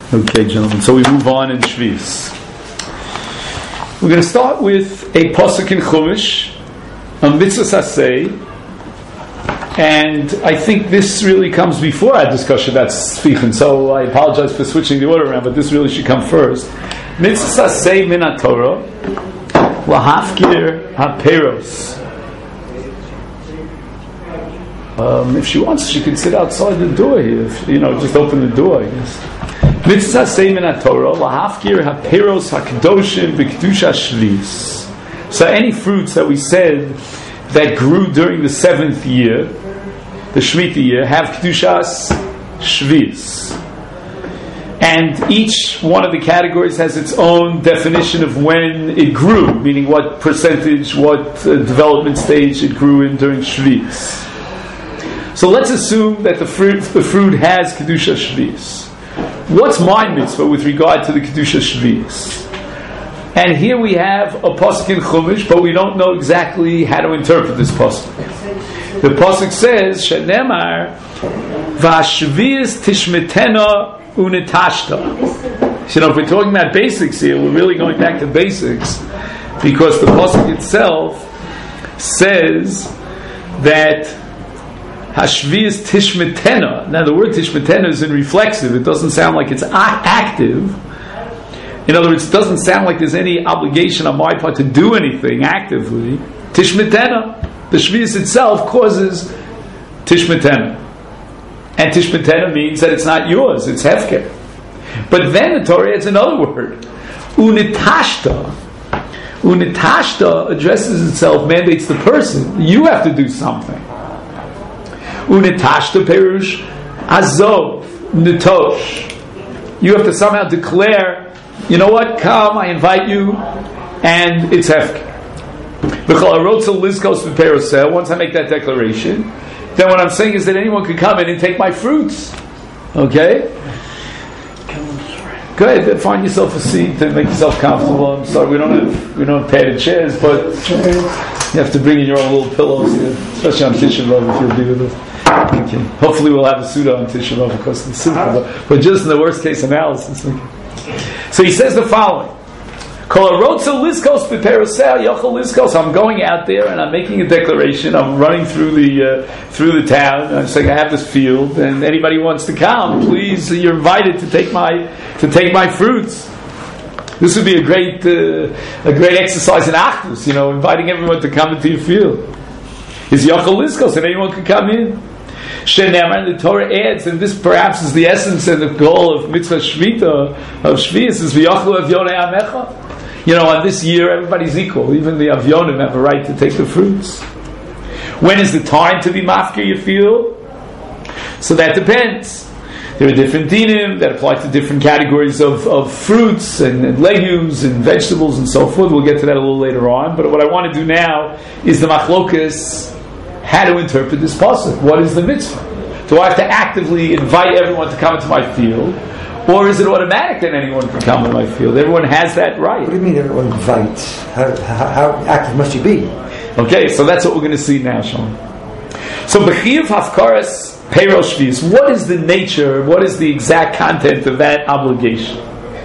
Okay, gentlemen, so we move on in Shvis. We're going to start with a pasuk in Chumash, a mitzvah saseh, and I think this really comes before our discussion about Sfichen, so I apologize for switching the order around, but this really should come first. Mitzvah saseh min haTorah, lahafkir haperos. If she wants, she can sit outside the door here. Just open the door, I guess. Mitzvah saseh min haTorah, lahafkir haperos hakedoshim v'kedusha shvis. So any fruits that we said that grew during the 7th year, the Shemitah year, have kedushas shvis. And each one of the categories has its own definition of when it grew, meaning what percentage, what development stage it grew in during shvis. So let's assume that the fruit has kedusha shvis. What's my mitzvah with regard to the kedusha shvis? And here we have a pasuk in Chumash, but we don't know exactly how to interpret this pasuk. The pasuk says, "Shenemar v'ashvis tishmetena unetashta." If we're talking about basics here, we're really going back to basics, because the pasuk itself says that Hashvias tishmetena. Now the word tishmetena is in reflexive. It doesn't sound like it's active. In other words, it doesn't sound like there's any obligation on my part to do anything actively. Tishmetena. The shvius itself causes tishmetena. And tishmetena means that it's not yours, it's hefker. But then the Torah adds another word. Unitashta. Unitashta addresses itself, mandates the person. You have to do something. Unitashta perush azov nitosh. You have to somehow declare, you know what, come, I invite you, and it's hefker. Once I make that declaration, then what I'm saying is that anyone could come in and take my fruits. Okay? Go ahead, find yourself a seat and make yourself comfortable. I'm sorry, we don't have padded chairs, but you have to bring in your own little pillows here, especially on Tisha B'Av if you'll be with us. Okay. Hopefully we'll have a Suda on Tisha B'Av because of the Suda, but just in the worst case analysis. So he says the following. I'm going out there and I'm making a declaration. I'm running through the town. And I'm saying I have this field, and anybody wants to come, please, you're invited to take my fruits. This would be a great exercise in Achdus, inviting everyone to come into your field. Is Yochel Lizkos, and anyone can come in. Shenemar, the Torah adds, and this perhaps is the essence and the goal of mitzvah shvita of shvius, is v'yochlu avyonei amecha. On this year, everybody's equal. Even the avyonim have a right to take the fruits. When is the time to be mafkir your field? So that depends. There are different dinim that apply to different categories of fruits and legumes and vegetables and so forth. We'll get to that a little later on. But what I want to do now is the machlokas, how to interpret this pasuk. What is the mitzvah? Do I have to actively invite everyone to come into my field? Or is it automatic that anyone can come in my field? Everyone has that right. What do you mean everyone invites? How active must you be? Okay, so that's what we're going to see now, Sean. So, B'chiv Hafkaras Peiros Shvius. What is the nature, what is the exact content of that obligation?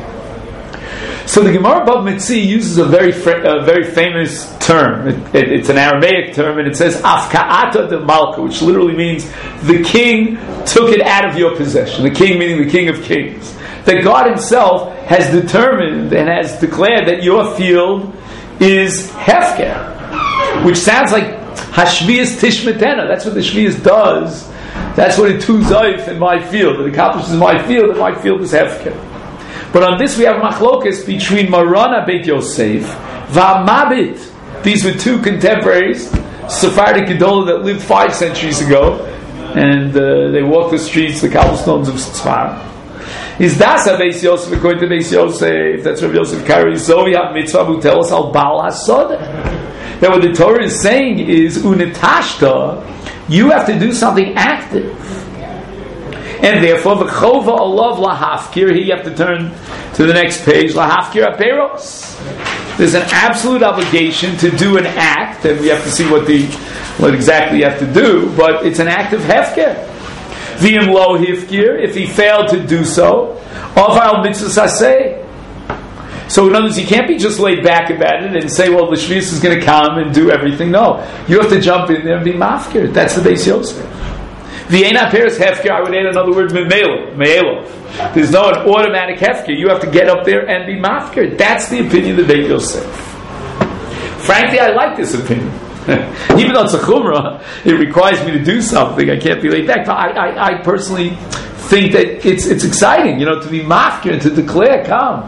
So the Gemara Bava Metzia uses a very famous term. It's an Aramaic term, and it says Afka'ata de Malka, which literally means the king took it out of your possession. The king meaning the King of Kings. That God Himself has determined and has declared that your field is hefker, which sounds like Hashvias Tishmetena. That's what the Shvias does. That's what it tuzayf in my field. It accomplishes my field, and my field is hefker. But on this we have machlokas between Marana Beit Yosef, V'Amabit. These were two contemporaries, Sephardic Gedolah that lived 5 centuries ago, and they walked the streets, the cobblestones of Tzfar. Is Dasa Beis Yosef according to Beis Yosef? That's Rav Yosef Kari. So we have mitzvah who tell us al Baal Hasoda. That what the Torah is saying is unetashta. You have to do something active. And therefore, the chova alav lahafkir. Here you have to turn to the next page. Lahafkir aperos. There's an absolute obligation to do an act, and we have to see what exactly you have to do. But it's an act of hefker. V'im lo hifkir, if he failed to do so, aval mitzvah saseh. So in other words, you can't be just laid back about it and say, well, the Shvius is going to come and do everything. No. You have to jump in there and be mafkir. That's the Beis Yosef. V'ena peres hefker, I would add another word, me'elo. There's no an automatic hefker. You have to get up there and be mafkir. That's the opinion of the Beis Yosef. Frankly, I like this opinion. Even though it's a chumrah, it requires me to do something. I can't be laid back. But I personally think that it's exciting, to be mafkir and to declare, come.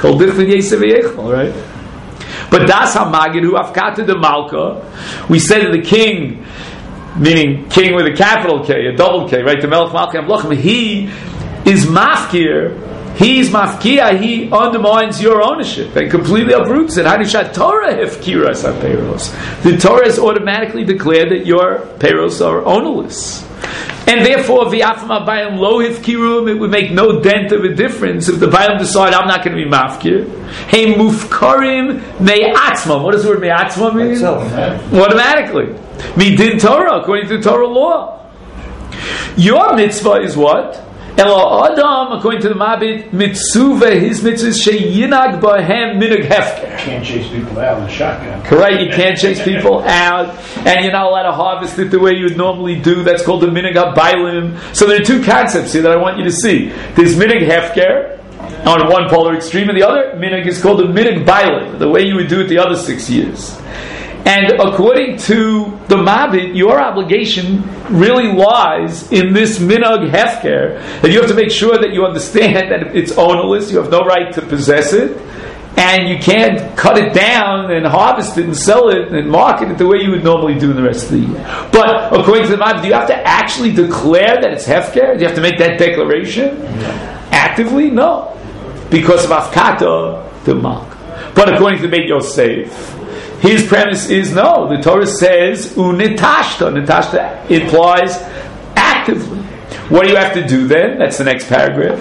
Right? But das hamagid hu afkata de malka. We said that the king, meaning king with a capital K, a double K, right? The melech malka amlochim. He is mafkir. He's mafkia. He undermines your ownership and completely uproots it. Hanishat Torah hefkiras haperos. The Torah has automatically declared that your peros are ownerless. And therefore, v'afma bayim lo hifkirum, it would make no dent of a difference if the bayim decide I'm not going to be mafkir. Hey mufkarim me'atzmam. What does the word me'atzmam mean? Automatically. Midin Torah, according to Torah law. Your mitzvah is what? Elo Adam, according to the Mabit, mitzvah, his mitzvah is sheyinag bahem minag hefker. You can't chase people out with a shotgun. Correct, you can't chase people out, and you're not allowed to harvest it the way you would normally do. That's called the minag habaylim. So there are two concepts here that I want you to see. There's minag hefker on one polar extreme, and the other minag is called the minag baylim, the way you would do it the other 6 years. And according to the Mabit, your obligation really lies in this minhag hefker, that you have to make sure that you understand that it's ownerless, you have no right to possess it, and you can't cut it down and harvest it and sell it and market it the way you would normally do in the rest of the year. But according to the Mabit, do you have to actually declare that it's hefker? Do you have to make that declaration? Actively? No. Because of afkata, the malk. But according to the Beit Yosef, his premise is no. The Torah says unitashta. Nitashta implies actively. What do you have to do then? That's the next paragraph.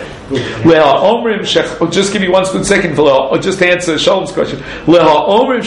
I'll just give you 1 good second. I'll just answer Shalom's question. According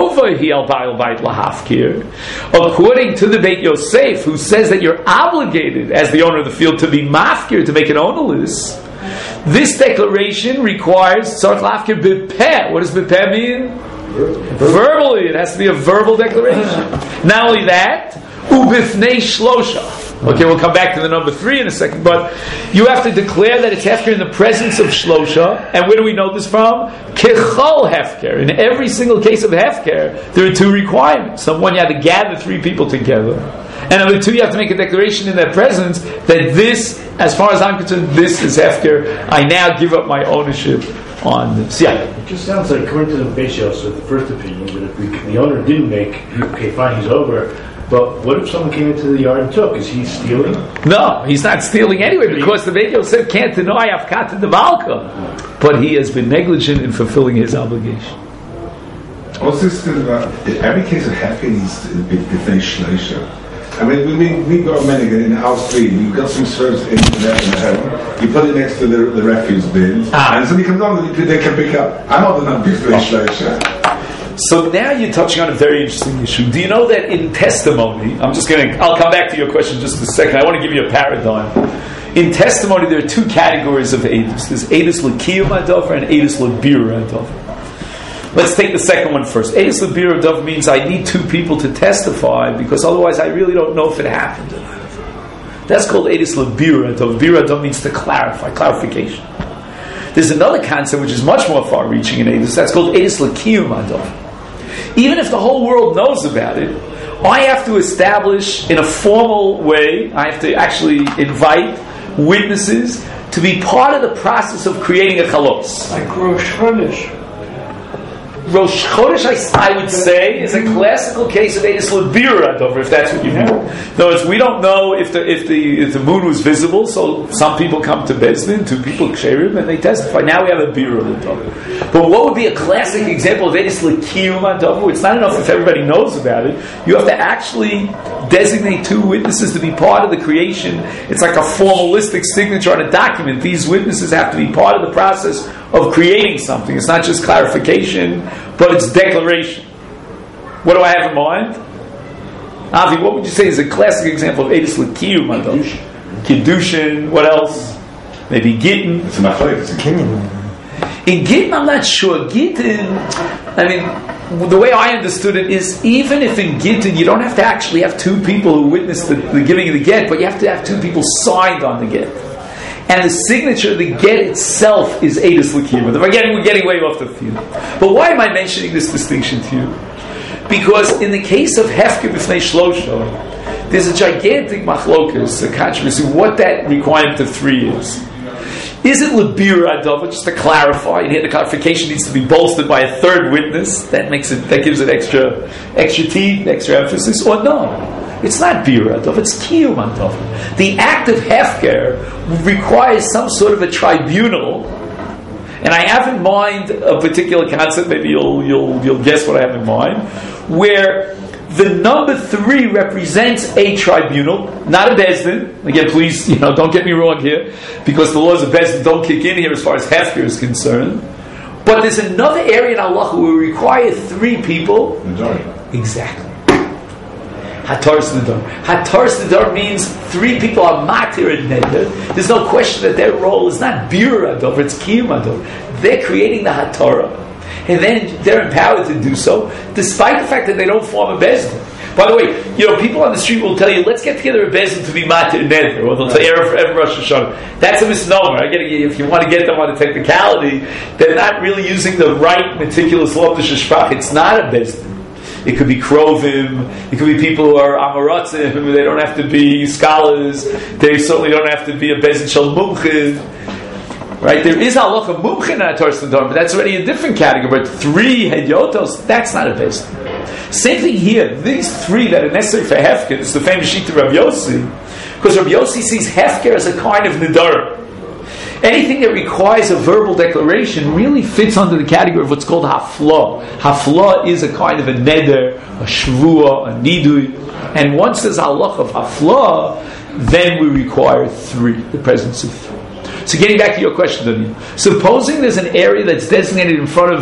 to the Beit Yosef, who says that you're obligated as the owner of the field to be mafkir, to make it ownerless, this declaration requires tzarich lafkir b'peh. What does b'peh mean? Verbally, it has to be a verbal declaration. Not only that, ubifnei shlosha. Okay, we'll come back to the number 3 in a second, but you have to declare that it's hefker in the presence of shlosha. And where do we know this from? Kechol hefker. In every single case of hefker, there are 2 requirements. Number 1, you have to gather 3 people together. And number 2, you have to make a declaration in their presence that this, as far as I'm concerned, this is hefker. I now give up my ownership on this. Yeah. It just sounds like, according to the Beis Yosef, the first opinion, that if the owner didn't make, okay, fine, he's over. But what if someone came into the yard and took? Is he stealing? No, he's not stealing anyway, because the Beit Yosef can't deny afkata de malka. But he has been negligent in fulfilling his obligation. Also, every case of hefker needs to be shleisha. I mean, we got many in house 3. You've got some serves in the you put it next to the refuse bin, and somebody comes on, they can pick up. I'm not the number shleisha. So now you're touching on a very interesting issue. Do you know that in testimony, I'll come back to your question in just a second. I want to give you a paradigm. In testimony, there are 2 categories of edus. There's edus l'kiyum hadavar and edus l'birur hadavar. Let's take the second one first. Edus l'birur hadavar means I need 2 people to testify, because otherwise I really don't know if it happened or not. That's called edus l'birur hadavar. Birur hadavar means to clarify, clarification. There's another concept which is much more far-reaching in edus. That's called edus l'kiyum hadavar. Even if the whole world knows about it, I have to establish in a formal way, I have to actually invite witnesses to be part of the process of creating a chalos. Like Rosh Chodesh. Rosh Chodesh, I would say, is a classical case of edus l'birur hadavar, if that's what you mean. In other words, we don't know if the moon was visible, so some people come to Beis Din, 2 people ksherim, and they testify. Now we have a birur hadavar. But what would be a classic example of edus l'kiyum hadavar? It's not enough if everybody knows about it. You have to actually designate 2 witnesses to be part of the creation. It's like a formalistic signature on a document. These witnesses have to be part of the process of creating something. It's not just clarification, but it's declaration. What do I have in mind? Avi, what would you say is a classic example of edus l'kiyum hadavar? Kiddushin, what else? Maybe Gittin. It's a machlek. It's a Kinyan. In Gittin, I'm not sure. Gittin, I mean, the way I understood it is, even if in Gittin you don't have to actually have two people who witness the giving of the get, but you have to have two people signed on the get. And the signature of the get itself is Eidos L'Kiyuma. We're getting way off the field. But why am I mentioning this distinction to you? Because in the case of Hefker B'fnei Shlosha, there's a gigantic machlokas, a controversy, what that requirement of 3 is. Is it Lebir Adava, just to clarify, and here the clarification needs to be bolstered by a third witness, that gives it extra teeth, extra emphasis, or no? It's not Bir Adava, it's Kiyum Adava. The act of Hefker requires some sort of a tribunal, and I have in mind a particular concept, maybe you'll guess what I have in mind, where the number 3 represents a tribunal, not a Bezdin. Again, please, don't get me wrong here, because the laws of Bezdin don't kick in here as far as Hefker is concerned. But there's another area in Allah who will require 3 people. Exactly. Hataras Nadar. Hataras Nadar means 3 people are matir and neder. There's no question that their role is not bir ador, it's kiyum ador. They're creating the hatara, and then they're empowered to do so, despite the fact that they don't form a bezdin. By the way, people on the street will tell you, let's get together a bezdin to be matir and neder, or they'll tell you every Rosh Hashanah. That's a misnomer. If you want to get them on a technicality, they're not really using the right meticulous loftish sprach. It's not a bezdin. It could be krovim. It could be people who are amaratzim. They don't have to be scholars. They certainly don't have to be a bezin shel mumchin. Right? There is halacha mumchin in Hataras Nadar, but that's already a different category. But 3 hedyotos, that's not a bezin. Same thing here. These 3 that are necessary for hefker, it's the famous sheet of Rabbi Yossi, because Rabbi Yossi sees hefker as a kind of nidar. Anything that requires a verbal declaration really fits under the category of what's called hafla. Hafla is a kind of a neder, a shvua, a nidui. And once there's halach of hafla, then we require 3, the presence of 3. So getting back to your question, Daniel. Supposing there's an area that's designated in front of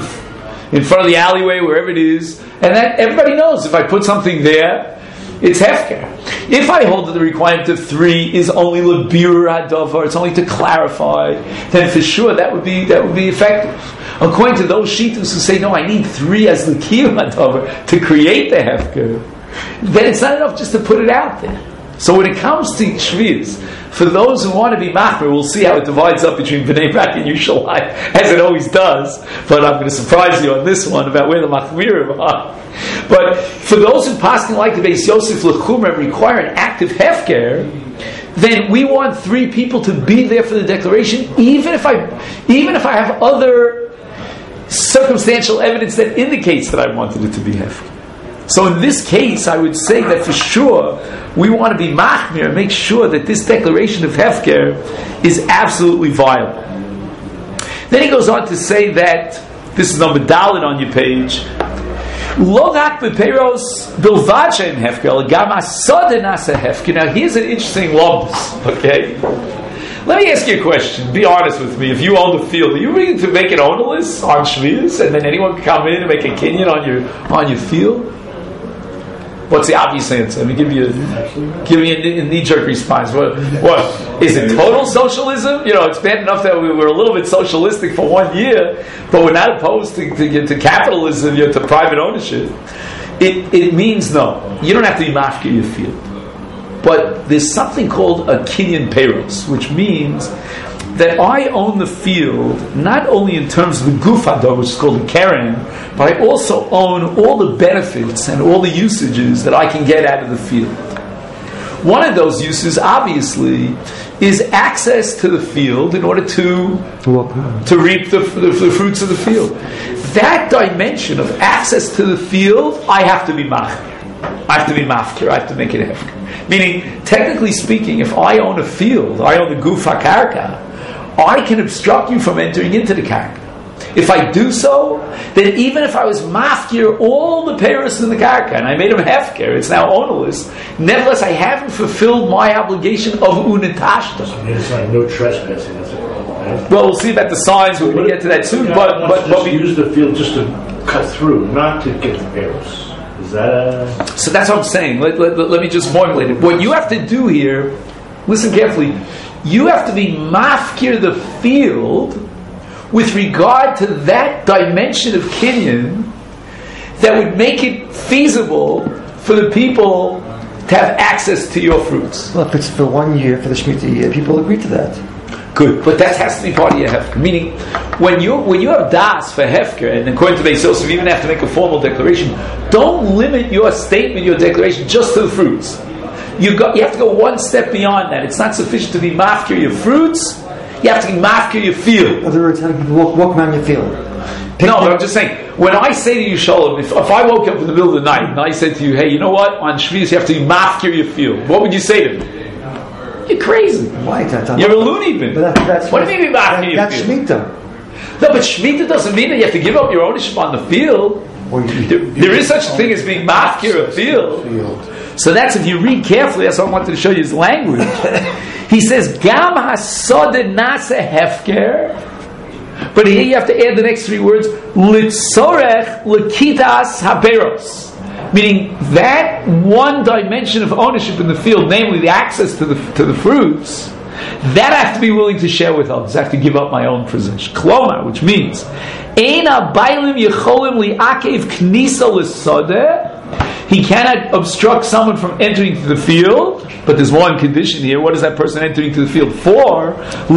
the alleyway, wherever it is, and that everybody knows if I put something there, it's hefker. If I hold that the requirement of 3 is only lebir hadavar, it's only to clarify, then for sure that would be effective. According to those shittus who say no, I need 3 as the kiyum hadavar to create the hefker, then it's not enough just to put it out there. So when it comes to Shvius, for those who want to be machmir, we'll see how it divides up between Bnei Brak and Yerushalayim, as it always does. But I'm going to surprise you on this one about where the machmirim are. But for those who passing like the Beis Yosef L'Chumra require an active hefker, then we want 3 people to be there for the declaration, even if I have other circumstantial evidence that indicates that I wanted it to be hefker. So in this case, I would say that for sure we want to be machmir and make sure that this declaration of hefker is absolutely viable. Then he goes on to say that this is number Dalet on your page. Logak beperos bilvad she'em hefker gam asada nasa hefker. Now here's an interesting lumbus. Okay, let me ask you a question. Be honest with me. If you own the field, are you willing to make it ownerless on Shvius, and then anyone can come in and make a kinyan on your field? What's the obvious answer? Let me give you a knee-jerk response. What is it? Total socialism? It's bad enough that we were a little bit socialistic for 1 year, but we're not opposed to capitalism, to private ownership. It means no. You don't have to be mafkir your field, but there's something called a kinyan peiros, which means that I own the field not only in terms of the guf hadar, which is called the keren, but I also own all the benefits and all the usages that I can get out of the field. One of those uses, obviously, is access to the field in order to reap the fruits of the field. That dimension of access to the field, I have to be machmir. I have to be mafkir. I have to make it hefker. Meaning, technically speaking, if I own a field, I own the guf hakarka, I can obstruct you from entering into the karka. If I do so, then even if I was mafkir all the peiros in the karka and I made them hefker, it's now ownerless. Nevertheless, I haven't fulfilled my obligation of unitashta. So it's like no trespassing. That's it, right? Well, we'll see about the signs. We're going to get to that soon. But we use the field just to cut through, not to get the peiros. Is that So that's what I'm saying. Let me just formulate it. What you have to do here listen carefully, you have to be mafkir the field with regard to that dimension of kinyan that would make it feasible for the people to have access to your fruits. Well, if it's for 1 year, for the Shemitah year, people agree to that. Good, but that has to be part of your hefker. Meaning, when you have das for hefker, and according to Beis Yosef, you even have to make a formal declaration. Don't limit your statement, your declaration, just to the fruits. You have to go one step beyond that. It's not sufficient to be mafkir your fruits. You have to be mafkir your field. In other words, how do people walk around your field? No, but I'm just saying, when I say to you, Shalom, if I woke up in the middle of the night and I said to you, hey, you know what? On Shvius you have to be mafkir your field. What would you say to me? You're crazy. Why? You're a loony bin. That's what do you mean mafkir your that's field? Shemitah. No, but Shemitah doesn't mean that you have to give up your ownership on the field. There is such a thing as being mafkir a field. So that's, if you read carefully, that's what I wanted to show you his language. He says, Gam hasodeh nasa hefker. But here you have to add the next three words, litzorech lekitas haperos. Meaning that one dimension of ownership in the field, namely the access to the fruits, that I have to be willing to share with others. I have to give up my own possession. Kloma, which means, Eina bailim yecholim liakev knisa l'sodeh. He cannot obstruct someone from entering to the field, but there's one condition here. What is that person entering to the field for?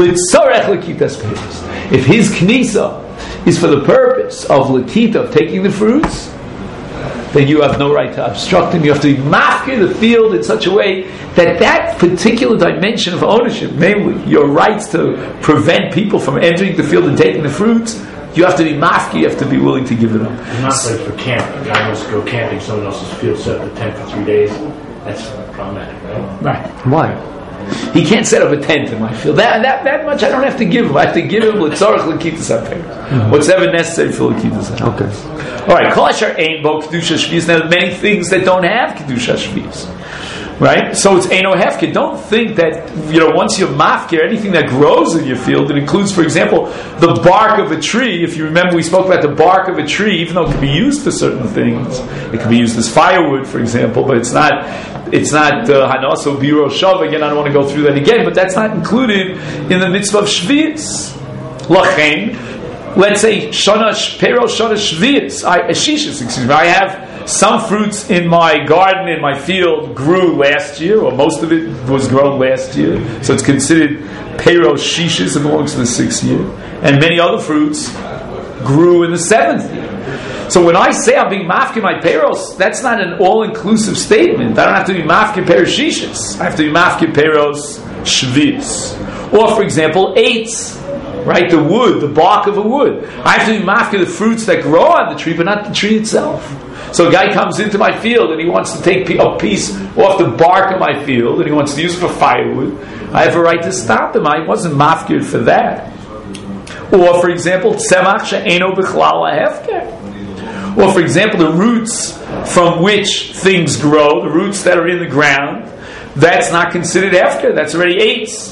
If his knisa is for the purpose of lekita, of taking the fruits, then you have no right to obstruct him. You have to be mafkir the field in such a way that that particular dimension of ownership, namely your rights to prevent people from entering the field and taking the fruits, you have to be mafki, you have to be willing to give it up. It's not like for camping. A guy wants to go camping, someone else's field, set up a tent for 3 days. That's problematic, right? Right. Why? He can't set up a tent in my field. That much I don't have to give him. I have to give him l'tzarech l'kitas haperos. Whatever necessary for l'kitas haperos. Okay. All right. Kol asher ein bo kedusha shvius. Now, there are many things that don't have kedusha shvius. Right? So it's Eino Hefker. Don't think that, once you're mafker, anything that grows in your field, it includes, for example, the bark of a tree. If you remember, we spoke about the bark of a tree, even though it can be used for certain things. It can be used as firewood, for example, but it's not Hanaso Biro Shav. Again, I don't want to go through that again, but that's not included in the mitzvah of Shvius. Lachein, let's say, Pero Shana Shvius, Shishis, excuse me, I have some fruits in my garden, in my field, grew last year, or most of it was grown last year. So it's considered Peiros Shishis, it belongs to the 6th year. And many other fruits grew in the 7th year. So when I say I'm being mafkir my Peiros, that's not an all-inclusive statement. I don't have to be mafkir Peiros Shishis. I have to be mafkir Peiros Shvis. Or, for example, eights. Right, the wood, the bark of a wood. I have to be mafkir the fruits that grow on the tree, but not the tree itself. So a guy comes into my field and he wants to take a piece off the bark of my field and he wants to use it for firewood. I have a right to stop him. I wasn't mafkir for that. Or, for example, tzemach she'eno bichlal ha'hefker. Or, for example, the roots from which things grow, the roots that are in the ground, that's not considered hefker. That's already eights.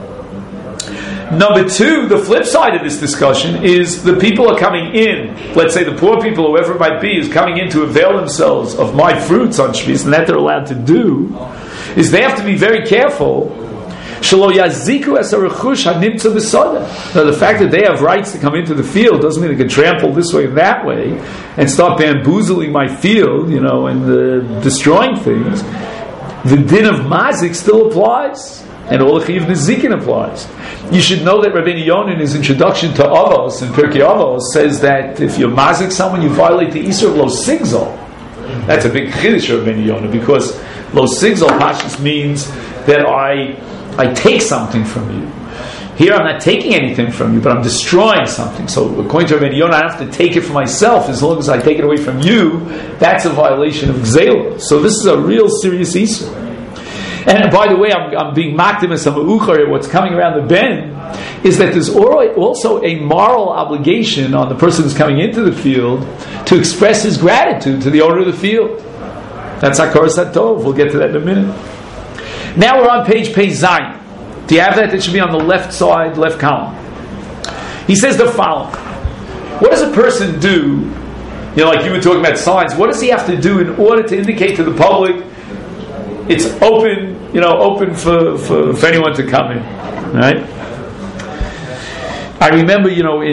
Number two, the flip side of this discussion is the people are coming in, let's say the poor people, whoever it might be, is coming in to avail themselves of my fruits on Shvius, and that they're allowed to do, is they have to be very careful. Now, the fact that they have rights to come into the field doesn't mean they can trample this way and that way and start bamboozling my field, and destroying things. The din of mazik still applies. And all the Chiyuv Nezikin applies. You should know that Rabbeinu Yonah, in his introduction to Avos, in Pirkei Avos, says that if you're mazik someone, you violate the Isur of Lo Sigzol. That's a big chiddush of Rabbeinu Yonah, because Lo Sigzol Pashtus means that I take something from you. Here I'm not taking anything from you, but I'm destroying something. So according to Rabbeinu Yonah, I have to take it for myself. As long as I take it away from you, that's a violation of Gzela. So this is a real serious Isur. And by the way, I'm being makdim as a ma'uchar. What's coming around the bend is that there's also a moral obligation on the person who's coming into the field to express his gratitude to the owner of the field. That's Hakaras HaTov. We'll get to that in a minute. Now we're on page Zayin. Do you have that? That should be on the left side, left column. He says the following. What does a person do? Like you were talking about signs. What does he have to do in order to indicate to the public it's open open for anyone to come in. Right? I remember,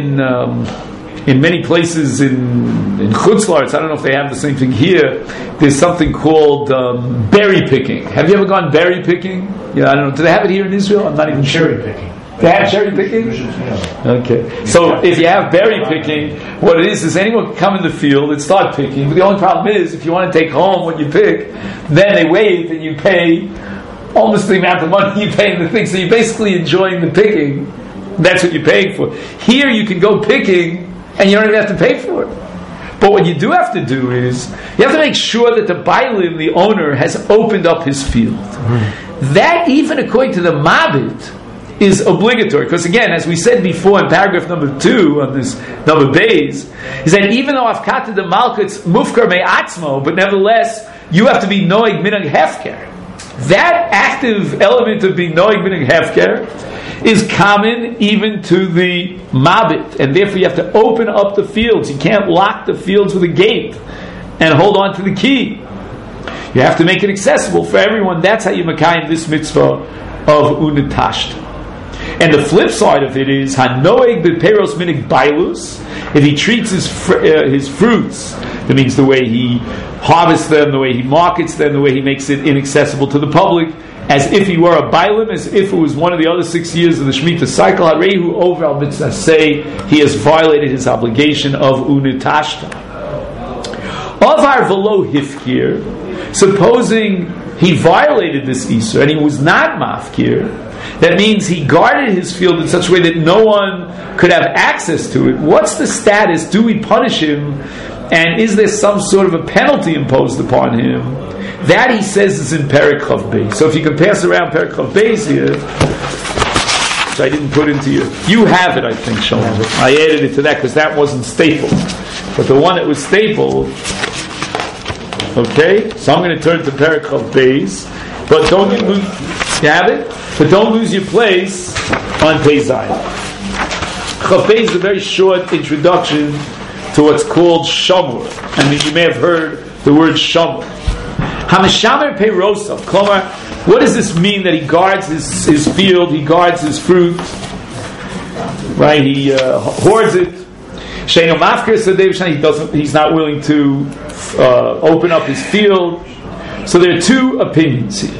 in many places in Chutz La'aretz, I don't know if they have the same thing here, there's something called berry picking. Have you ever gone berry picking? Yeah, I don't know. Do they have it here in Israel? I'm not even sure. Cherry picking. They have cherry picking? Okay. So if you have berry picking, what it is anyone can come in the field and start picking, but the only problem is if you want to take home what you pick, then they wait and you pay almost the amount of money you pay in the thing. So you're basically enjoying the picking. That's what you're paying for. Here you can go picking and you don't even have to pay for it. But what you do have to do is you have to make sure that the Bailim, the owner, has opened up his field. That, even according to the Mabit, is obligatory, because again, as we said before in paragraph number 2 on this number base, is that even though Afkata de Malkut's mufkar me'atzmo, but nevertheless you have to be noig minag hefker. That active element of being noig minag hefker is common even to the mabit, and therefore you have to open up the fields. You can't lock the fields with a gate and hold on to the key. You have to make it accessible for everyone. That's how you makayim this mitzvah of unetashta. And the flip side of it is hanoeg b'peros minig bailus. If he treats his fruits, that means the way he harvests them, the way he markets them, the way he makes it inaccessible to the public, as if he were a bailim, as if it was one of the other 6 years of the Shemitah cycle. Harehu over al mitzvah, say he has violated his obligation of unitashta. Avar velo hifkir. Supposing he violated this Isur and he was not mafkir, that means he guarded his field in such a way that no one could have access to it. What's the status? Do we punish him? And is there some sort of a penalty imposed upon him? That, he says, is in Perek Chav Beis. So if you can pass around Perek Chav Beis here, which I didn't put into you have it, I think, Shalom. I added it to that because that wasn't stapled. But the one that was stapled, okay, so I'm going to turn to Perek Chav Beis. But don't lose, you have it? But don't lose your place on Pei Zayin. Chav Beis is a very short introduction to what's called Shamur. I mean, you may have heard the word Shamur. Hamishamer Peirosav. Klomar, what does this mean that he guards his field, he guards his fruit, right? He hoards it. Sheino Mafker Sadev, he's not willing to open up his field. So there are two opinions here.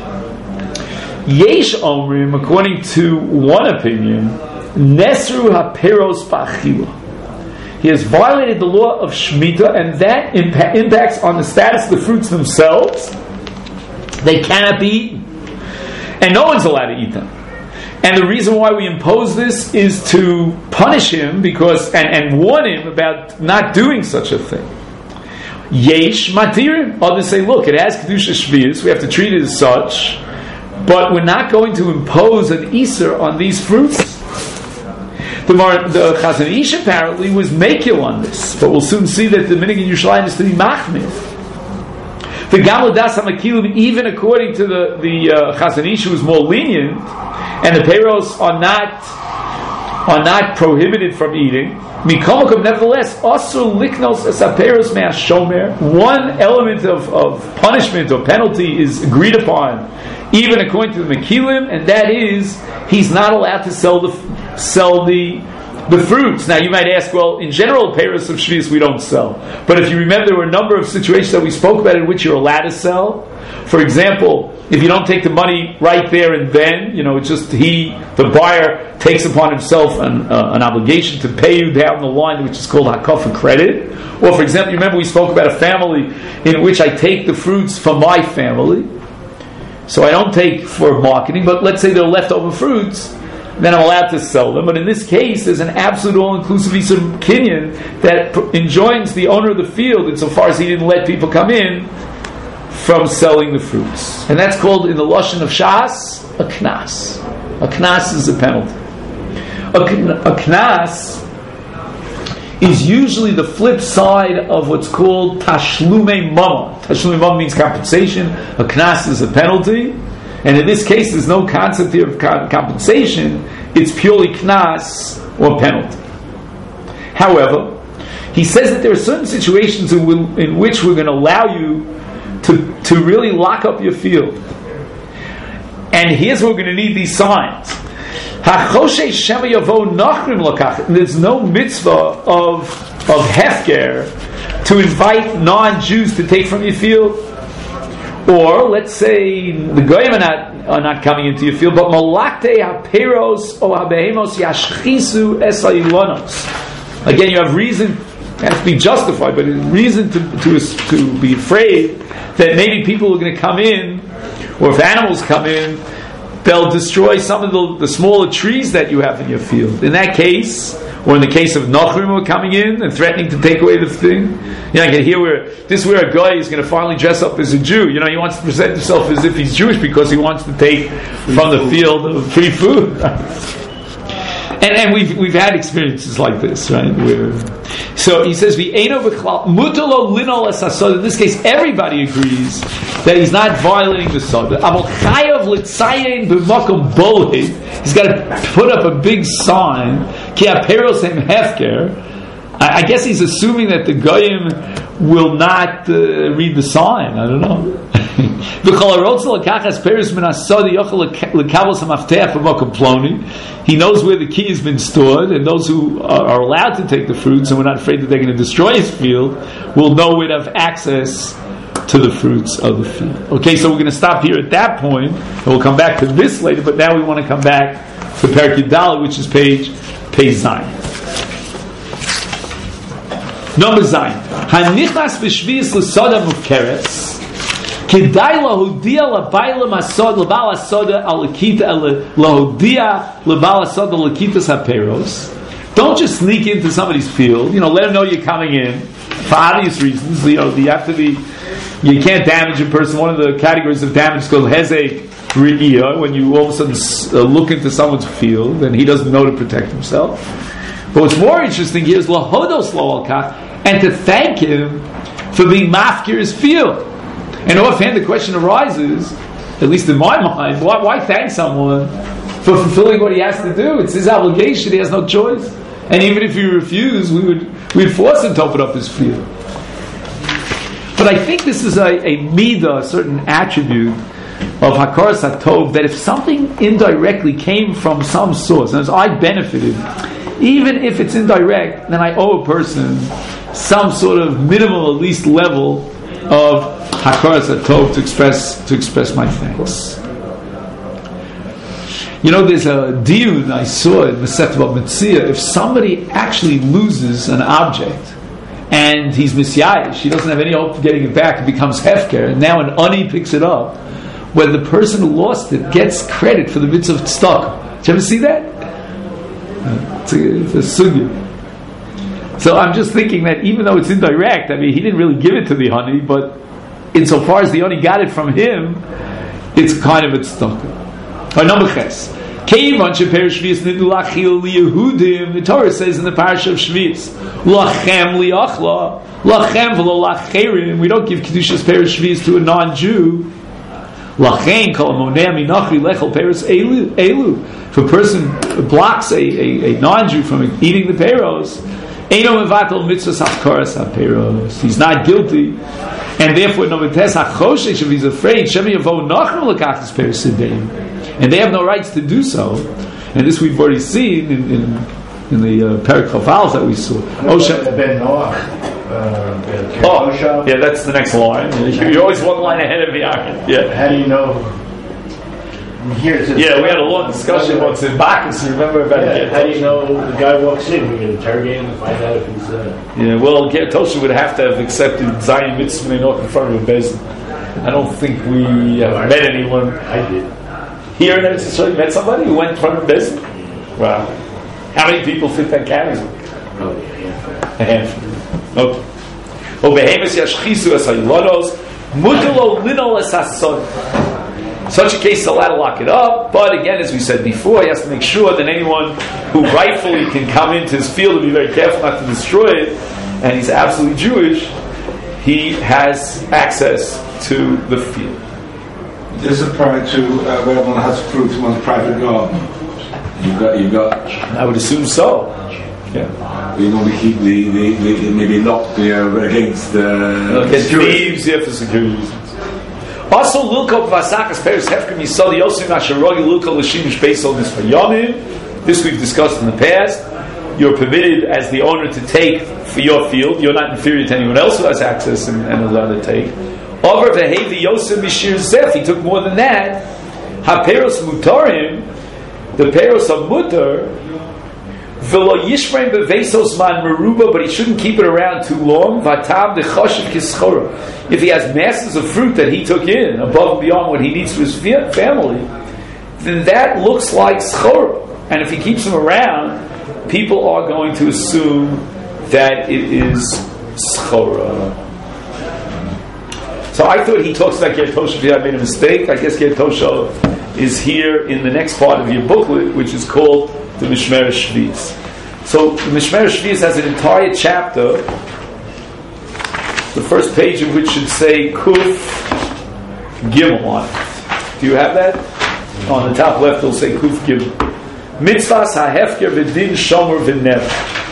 Yesh Omrim, according to one opinion, Nesru HaPeros Ba'achila. He has violated the law of Shemitah, and that impacts on the status of the fruits themselves. They cannot be eaten. And no one's allowed to eat them. And the reason why we impose this is to punish him because and warn him about not doing such a thing. Yesh Matirim. Others say, look, it has Kedusha Shvius, we have to treat it as such, but we're not going to impose an Isur on these fruits. The Chazon Ish apparently was Mekil on this, but we'll soon see that the Minig in Yerushalayim is to be Machmir. The Galadas HaMakilim, even according to the Chazon Ish, was more lenient, and the Peiros are not prohibited from eating. Mikomakom, nevertheless, also liknos as aperos me'ashomer. One element of punishment or penalty is agreed upon, even according to the Mekilim, and that is he's not allowed to sell the fruits. Now you might ask, well, in general, peiros of Shvius we don't sell. But if you remember, there were a number of situations that we spoke about in which you're allowed to sell. For example, if you don't take the money right there and then, it's just the buyer takes upon himself an obligation to pay you down the line, which is called hakafa credit. Or, for example, you remember we spoke about a family in which I take the fruits from my family, so I don't take for marketing, but let's say they're leftover fruits, then I'm allowed to sell them. But in this case, there's an absolute all-inclusive Isur Kinyan that enjoins the owner of the field insofar as he didn't let people come in from selling the fruits. And that's called, in the Lashon of Shas, a knas. A knas is a penalty. A knas is usually the flip side of what's called tashlume mama. Tashlume mama means compensation. A knas is a penalty. And in this case, there's no concept here of compensation. It's purely knas or penalty. However, he says that there are certain situations in which we're going to allow you to really lock up your field. And here's where we're going to need these signs. There's no mitzvah of hefker to invite non-Jews to take from your field. Or let's say the goyim are not coming into your field, but malakte haperos o habehemos yashchisu esailonos. Again, you have reason, it has to be justified, but reason to be afraid that maybe people are going to come in, or if animals come in, they'll destroy some of the smaller trees that you have in your field. In that case, or in the case of Nochrim who are coming in and threatening to take away the thing, I can hear where a guy is going to finally dress up as a Jew. He wants to present himself as if he's Jewish because he wants to take from the field of free food. And we've had experiences like this, right? So he says, in this case, everybody agrees that he's not violating the Soda. He's got to put up a big sign. I guess he's assuming that the Goyim will not read the sign. I don't know. He knows where the key has been stored, and those who are allowed to take the fruits and we're not afraid that they're going to destroy his field will know where to have access to the fruits of the field. Okay, so we're going to stop here at that point, and we'll come back to this later, but now we want to come back to Perek Yud, which is page Zayin. Number Zayin. Hanichnas b'shvius l'soda mufkeres kedai lahodia l'bayla masod l'bal hasoda alakita lahodia l'bal hasoda lakitas haperos. Don't just sneak into somebody's field. Let them know you're coming in for obvious reasons. You have to be. You can't damage a person. One of the categories of damage is called hezek re'iyah, when you all of a sudden look into someone's field and he doesn't know to protect himself. But what's more interesting here is lahodos lo alkach, and to thank him for being mafkir his field. And offhand, the question arises, at least in my mind, why thank someone for fulfilling what he has to do? It's his obligation. He has no choice. And even if you refuse, we'd force him to open up his field. But I think this is a midah, a certain attribute of hakaras hatov, that if something indirectly came from some source, and as I benefited, even if it's indirect, then I owe a person some sort of minimal, at least level of hakaras hatov to express my thanks. There's a diyun I saw in Masechet Bava Metzia. If somebody actually loses an object and he's misyayish, he doesn't have any hope of getting it back, it becomes hefker, and now an ani picks it up, when the person who lost it gets credit for the mitzvah of tzedakah. Did you ever see that? It's a sugya. So I'm just thinking that even though it's indirect, he didn't really give it to the ani, but insofar as the ani got it from him, it's kind of a tzedakah. Number ches. The Torah says in the parasha of Shvius, Lachem liachla, lachem v'lo lacherim. We don't give kedushas peres Shvius to a non-Jew. Lachein kol hamoneh minachri lechel peres elu. If a person blocks a non-Jew from eating the peros, eino mevatel mitzvahs hakaras haperos. He's not guilty, and therefore no mitzvahs hachoshesh. If he's afraid, shemi yavo nachrim lekachas peres sideim. And they have no rights to do so. And this we've already seen in the Perek Chafal that we saw. Ben Noach. Yeah, that's the next line. You're always one line ahead of Yaakov. Yeah. How do you know? Here it says, we had a long discussion once in Bacchus. You remember about it? How do you know the guy walks in? We can interrogate him and find out if he's. Ger Tosha would have to have accepted Zayin Mitzvah in front of a bezin. I don't think we have met anyone. I did. Here in Eretz Yisrael, you met somebody who went in front of a bezin? Wow. How many people fit that category? A handful. Okay. Such a case is allowed to lock it up, but again, as we said before, he has to make sure that anyone who rightfully can come into his field and be very careful not to destroy it, and he's absolutely Jewish, he has access to the field. This applies to where one has fruit in one's private garden. You've got. I would assume so. Yeah. We normally keep the maybe locked against thieves, for security reasons. Also, Lilko Vasakas Peres Hefker Misadi Yosim Asherogi Lilko Lashimish based on this Yomim. This we've discussed in the past. You're permitted as the owner to take for your field. You're not inferior to anyone else who has access and is allowed to take. Over Vehevi Yosim Mishir Zef, he took more than that. HaPeros Mutarim, the Peros of Mutar, V'lo Yishrein Bevesos Man Meruba, but he shouldn't keep it around too long. Vatam Dechoshev Kischora. If he has masses of fruit that he took in above and beyond what he needs for his family, then that looks like schora. And if he keeps them around, people are going to assume that it is schora. So I thought he talks about Ger Tosha. If I made a mistake, I guess Ger Tosha is here in the next part of your booklet, which is called the Mishmer Shvius. So the Mishmer Shvius has an entire chapter, the first page of which should say Kuf Gimel on it. Do you have that? On the top left it'll say Kuf Gimel. Mitzvahs ha'hefker v'din shomer v'nev.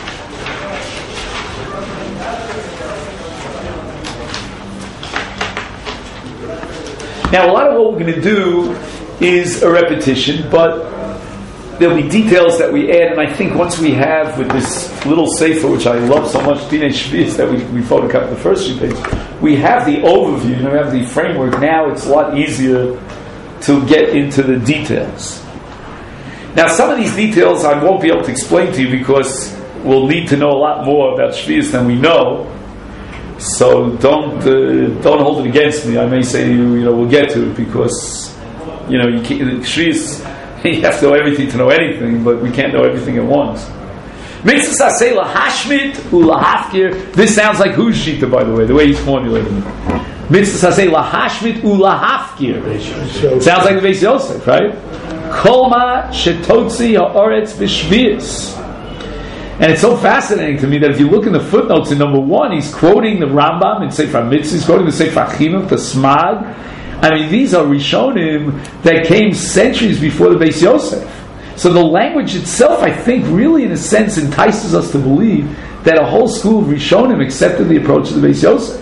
Now a lot of what we're going to do is a repetition, but there'll be details that we add, and I think once we have with this little sefer, which I love so much, Dinei Shvius, that we photocopied the first few pages, we have the overview, we have the framework. Now it's a lot easier to get into the details. Now some of these details I won't be able to explain to you because we'll need to know a lot more about Shvius than we know. So don't hold it against me. I may say we'll get to it because you can't, Shvius, you have to know everything to know anything, but we can't know everything at once. This sounds like whose shita, by the way, the way he's formulating it. Sounds like the Beis Yosef, right? Kolma shetotzi ha'oretz b'shvius. And it's so fascinating to me that if you look in the footnotes in number 1, he's quoting the Rambam in Sefer Mitzvah, he's quoting the Sefer Chinuch, the Smag. I mean, these are Rishonim that came centuries before the Beis Yosef. So the language itself, I think, really in a sense entices us to believe that a whole school of Rishonim accepted the approach of the Beis Yosef.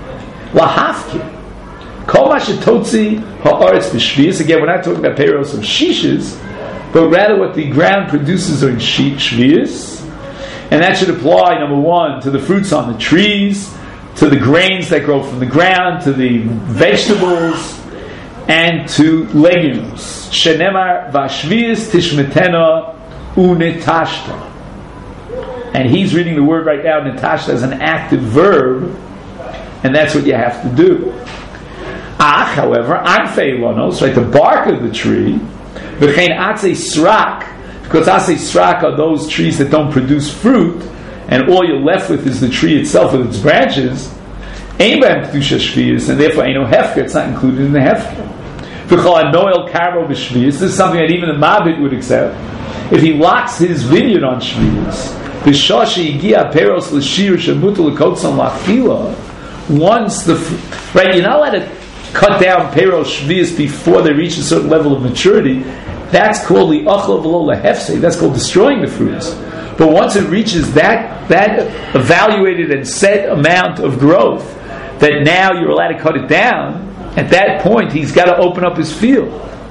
Lahafki. Kol ma shetotzi ha'aretz b'shvius. Again, we're not talking about peiros of shishas, but rather what the ground produces are in shvius. And that should apply, number 1, to the fruits on the trees, to the grains that grow from the ground, to the vegetables, and to legumes. Shenemar v'ashvius tishmetena unetashta. And he's reading the word right now, netashta, as an active verb, and that's what you have to do. Ach, however, anfei lonos, right, the bark of the tree, v'chein atzei srak, because atzei srak are those trees that don't produce fruit, and all you're left with is the tree itself with its branches, ein b'hem kedusha shvius, and therefore ain't no hefker, it's not included in the hefker. V'chol noel karbo b'shvius, this is something that even the Mabit would accept. If he locks his vineyard on shvius, v'shah she'igia peros l'shir shemutu l'kotzon la'chila, once right, you're not allowed to cut down peros shvius before they reach a certain level of maturity. That's called the achla v'lo lahefsei. That's called destroying the fruits. But once it reaches that evaluated and set amount of growth, that now you're allowed to cut it down, at that point he's got to open up his field.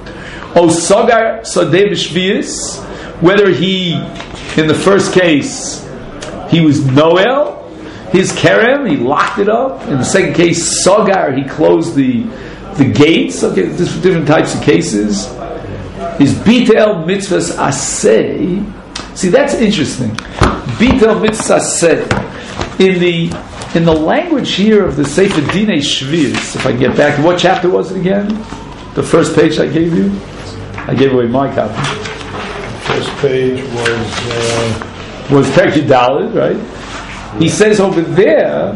O sogar sadeh b'shvius, whether he, in the first case, he was noel, his kerem, he locked it up. In the second case, sogar, he closed the gates. Okay, there's different types of cases. Is bitel mitzvahs aseh. See, that's interesting. Bitel mitzvahs aseh. In the language here of the Sefer Dinei Shvius, if I get back, what chapter was it again? The first page I gave you? I gave away my copy. First page was Perkei Dalet, right? He says over there.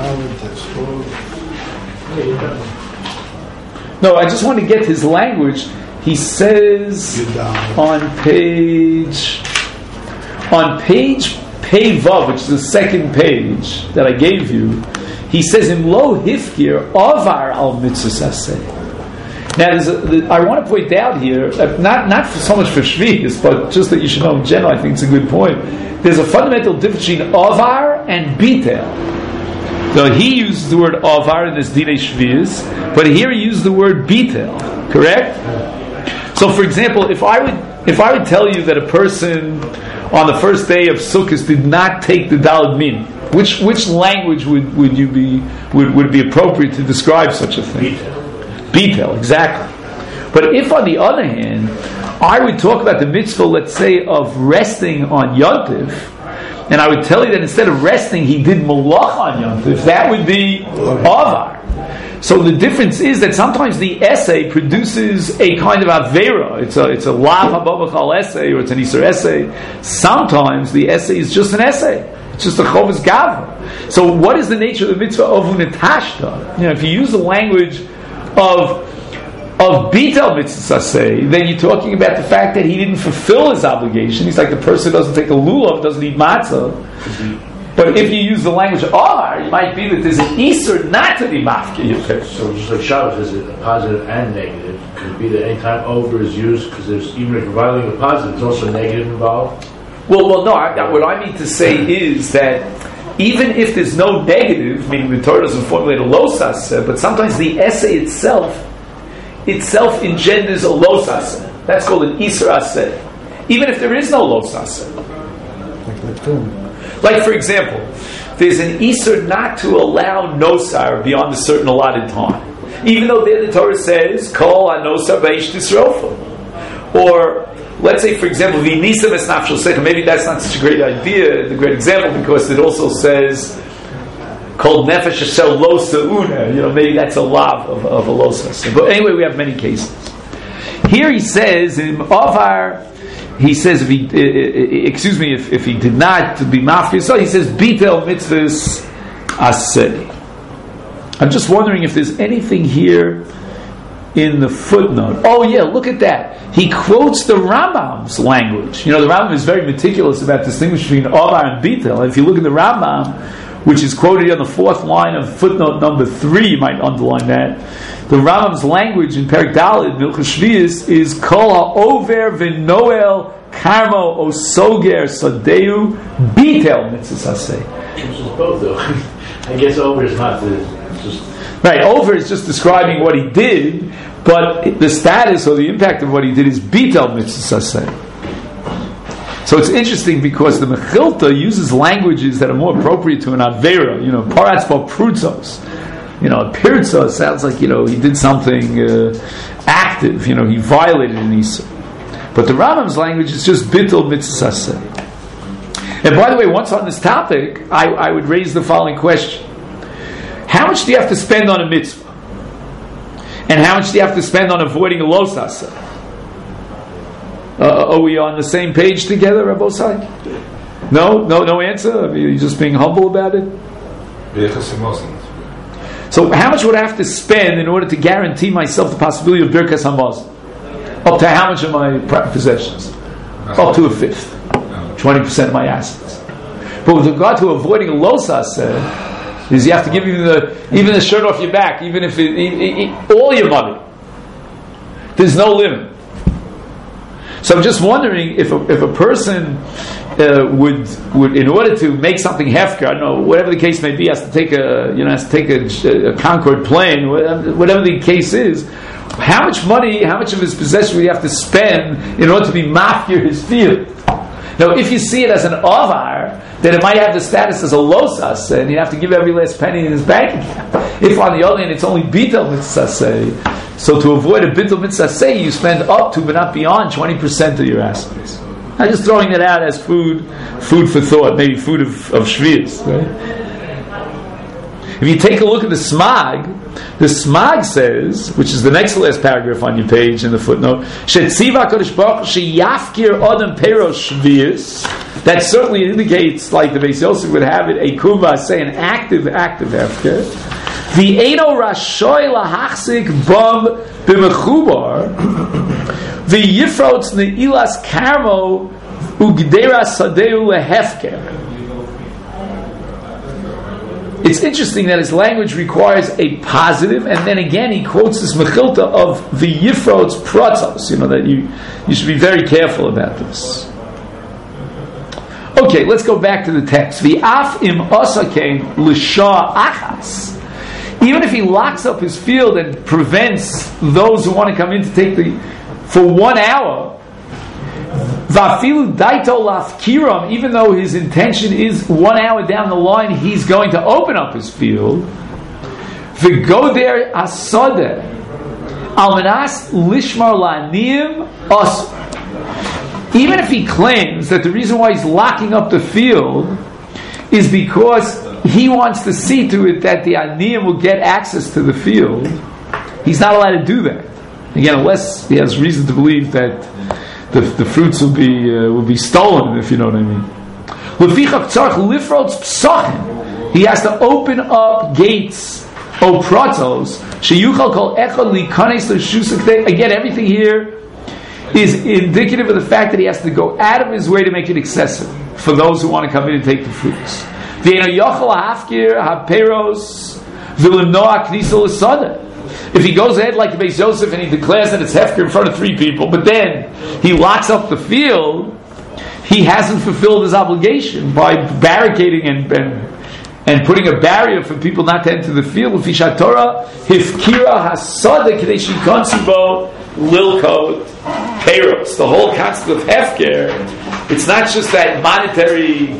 No, I just want to get his language. He says on page Pei Vav, which is the second page that I gave you, he says in Lo Hifkir Avar al Mitzvah Aseh. Now, I want to point out here, not so much for Shvius, but just that you should know in general, I think it's a good point. There's a fundamental difference between Avar and Bitel. So he used the word avar in this Dinei Shvius, but here he used the word bitel. Correct? So, for example, if I would tell you that a person on the first day of Sukkot did not take the Daled Min, which language would it be appropriate to describe such a thing? Bitel, exactly. But if, on the other hand, I would talk about the mitzvah, let's say, of resting on Yontif, and I would tell you that instead of resting, he did malach on Yontif, that would be avar. So the difference is that sometimes the essay produces a kind of avera. It's a lav hababachal essay, or it's an isur essay. Sometimes the essay is just an essay. It's just a chovas gavra. So what is the nature of the mitzvah of unetashta? If you use the language of bitel mitzvah say, then you're talking about the fact that he didn't fulfill his obligation. He's like the person who doesn't take a lulav, doesn't eat matzah. But if you use the language of avar, it might be that there's an isur not to be mafkir. So just like Shabbos, is it a positive and negative? Could it be that any time over is used, because there's, even if you're violating a positive, there's also a negative involved? Well, no. What I mean to say is that even if there's no negative, meaning the Torah doesn't formulate a losas, but sometimes the essay itself engenders a losas. That's called an isur aseh. Even if there is no losas. Like, for example, there's an isur not to allow nosar beyond a certain allotted time. Even though there the Torah says, Kol ha-nosar b'eish tisrofa. Or, let's say, for example, v'nisa v'snafshel secha. Maybe that's not such a great idea, the great example, because it also says, Kol nefesh asher lo sa'una. Maybe that's a lav of a losas. But anyway, we have many cases. Here he says, in Avar, he says, if he did not be mafia, so he says, bitel mitzvahs aseh. I'm just wondering if there's anything here in the footnote. Oh yeah, look at that. He quotes the Rambam's language. The Rambam is very meticulous about distinguishing between avar and bitel. And if you look at the Rambam, which is quoted on the fourth line of footnote number 3, you might underline that. The Rambam's language in Perek Daled, Hilchos Shvius, is Kol ha'over v'noel karmo osoger sadeu bitel mitzvah aseh. Which is both, though. I guess over is not just... Right, over is just describing what he did, but the status or the impact of what he did is bitel mitzvah aseh. So it's interesting because the Mechilta uses languages that are more appropriate to an Avera, paratz bo prutzos. A pirza sounds like, he did something active, he violated an Isur. But the Rambam's language is just bitul mitzvah aseh. And by the way, once on this topic, I would raise the following question. How much do you have to spend on a mitzvah? And how much do you have to spend on avoiding a los aseh? Are we on the same page together, Rabbi Osai? No answer? Are you just being humble about it? So how much would I have to spend in order to guarantee myself the possibility of Birkas Hamazon? Up to how much of my possessions? Up to a fifth. 20% of my assets. But with regard to avoiding a los aseh, is you have to give even the shirt off your back, even if all your money. There's no limit. So I'm just wondering if a person would in order to make something hefker, I don't know, whatever the case may be, has to take a Concorde plane, whatever the case is. How much money, how much of his possession would he have to spend in order to be mafkir his field? Now, if you see it as an avar, then it might have the status as a losas, and you have to give every last penny in his bank account. If on the other hand it's only bitul mitzvah, so to avoid a bitul mitzvah, you spend up to but not beyond 20% of your assets. I'm just throwing it out as food for thought, maybe food of shvius, right? If you take a look at the Smag says, which is the next to last paragraph on your page in the footnote, Shetziva HaKadosh Baruch Hu sheyafkir adam peros shvius. That certainly indicates, like the Beis Yosef would have it, a kuva, say an active hefker. The Eino Rashoy lahachzik bam b'mechubar. The Yifrots ne'ilas karmo ugdera sadeu lehefker. It's interesting that his language requires a positive, and then again he quotes this Mechilta of the Yifrots Pratzos. That you should be very careful about this. Okay. Okay, let's go back to the text. V'af im osakein l'shah achas. Even if he locks up his field and prevents those who want to come in to take for 1 hour, v'afilu daito lafkiram, even though his intention is 1 hour down the line, he's going to open up his field. V'goder asodeh almanas lishmar la'aniyim os. Even if he claims that the reason why he's locking up the field is because he wants to see to it that the aniyim will get access to the field, he's not allowed to do that. Again, unless he has reason to believe that the fruits will be stolen, if you know what I mean. He has to open up gates, pratos. Again, everything here is indicative of the fact that he has to go out of his way to make it accessible for those who want to come in and take the fruits. If he goes ahead like the Beis Yosef and he declares that it's hefker in front of 3 people, but then he locks up the field, he hasn't fulfilled his obligation by barricading and putting a barrier for people not to enter the field. The whole concept of hefker, it's not just that monetary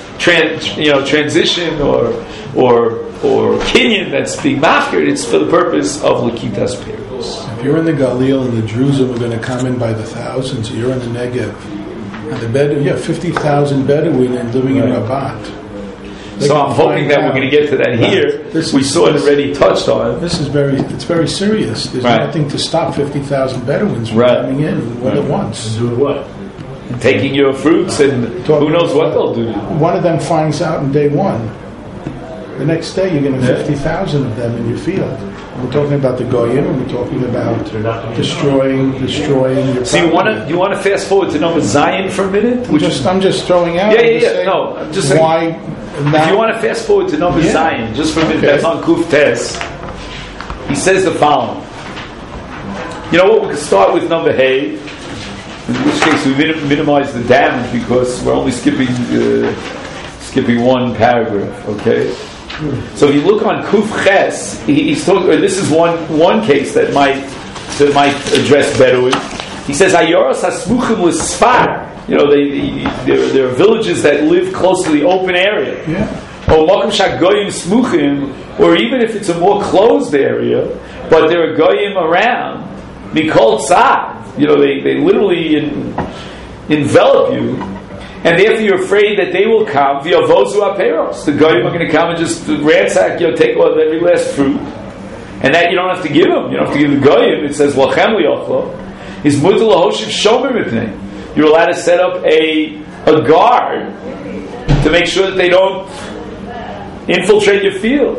transition or kinyan that's being mafkir, it's for the purpose of Lakitas Peros. If you're in the Galil and the Druze are going to come in by the thousands, you're in the Negev, and the Bedouin, you have 50,000 Bedouin and living in Rabat. So I'm hoping that we're going to get to that here. We saw it already touched on. It's very serious. There's nothing to stop 50,000 Bedouins from coming in all at once. Do what? Taking your fruits, and who knows what they'll do. One of them finds out in day 1. The next day you're going to have 50,000 of them in your field. We're talking about the Goyim, and we're talking about destroying your property. So you want to fast forward to number Zion for a minute? I'm just throwing out. No, I'm just saying. Why? If you want to fast forward to number Zion, just for a minute, that's on Kuf Tes. He says the following. You know what? We could start with number Hey. In which case we minimize the damage because we're only skipping one paragraph. Okay. So if you look on Kuf Ches, he's talking. This is one case that might address Bedouin. He says Ayoros hasmuchim l'sfar. You know, there are villages that live close to the open area. Or makom shagoyim smuchim, or even if it's a more closed area, but there are goyim around. Mikol tzad. You know, they literally envelop you. And therefore you're afraid that they will come via vozu aperos. The goyim are going to come and just ransack, take every last fruit. And that you don't have to give them. You don't have to give the goyim. It says, Lachem li'ochlo. Is mutal lahoshiv shomer mipnei. You're allowed to set up a guard to make sure that they don't infiltrate your field.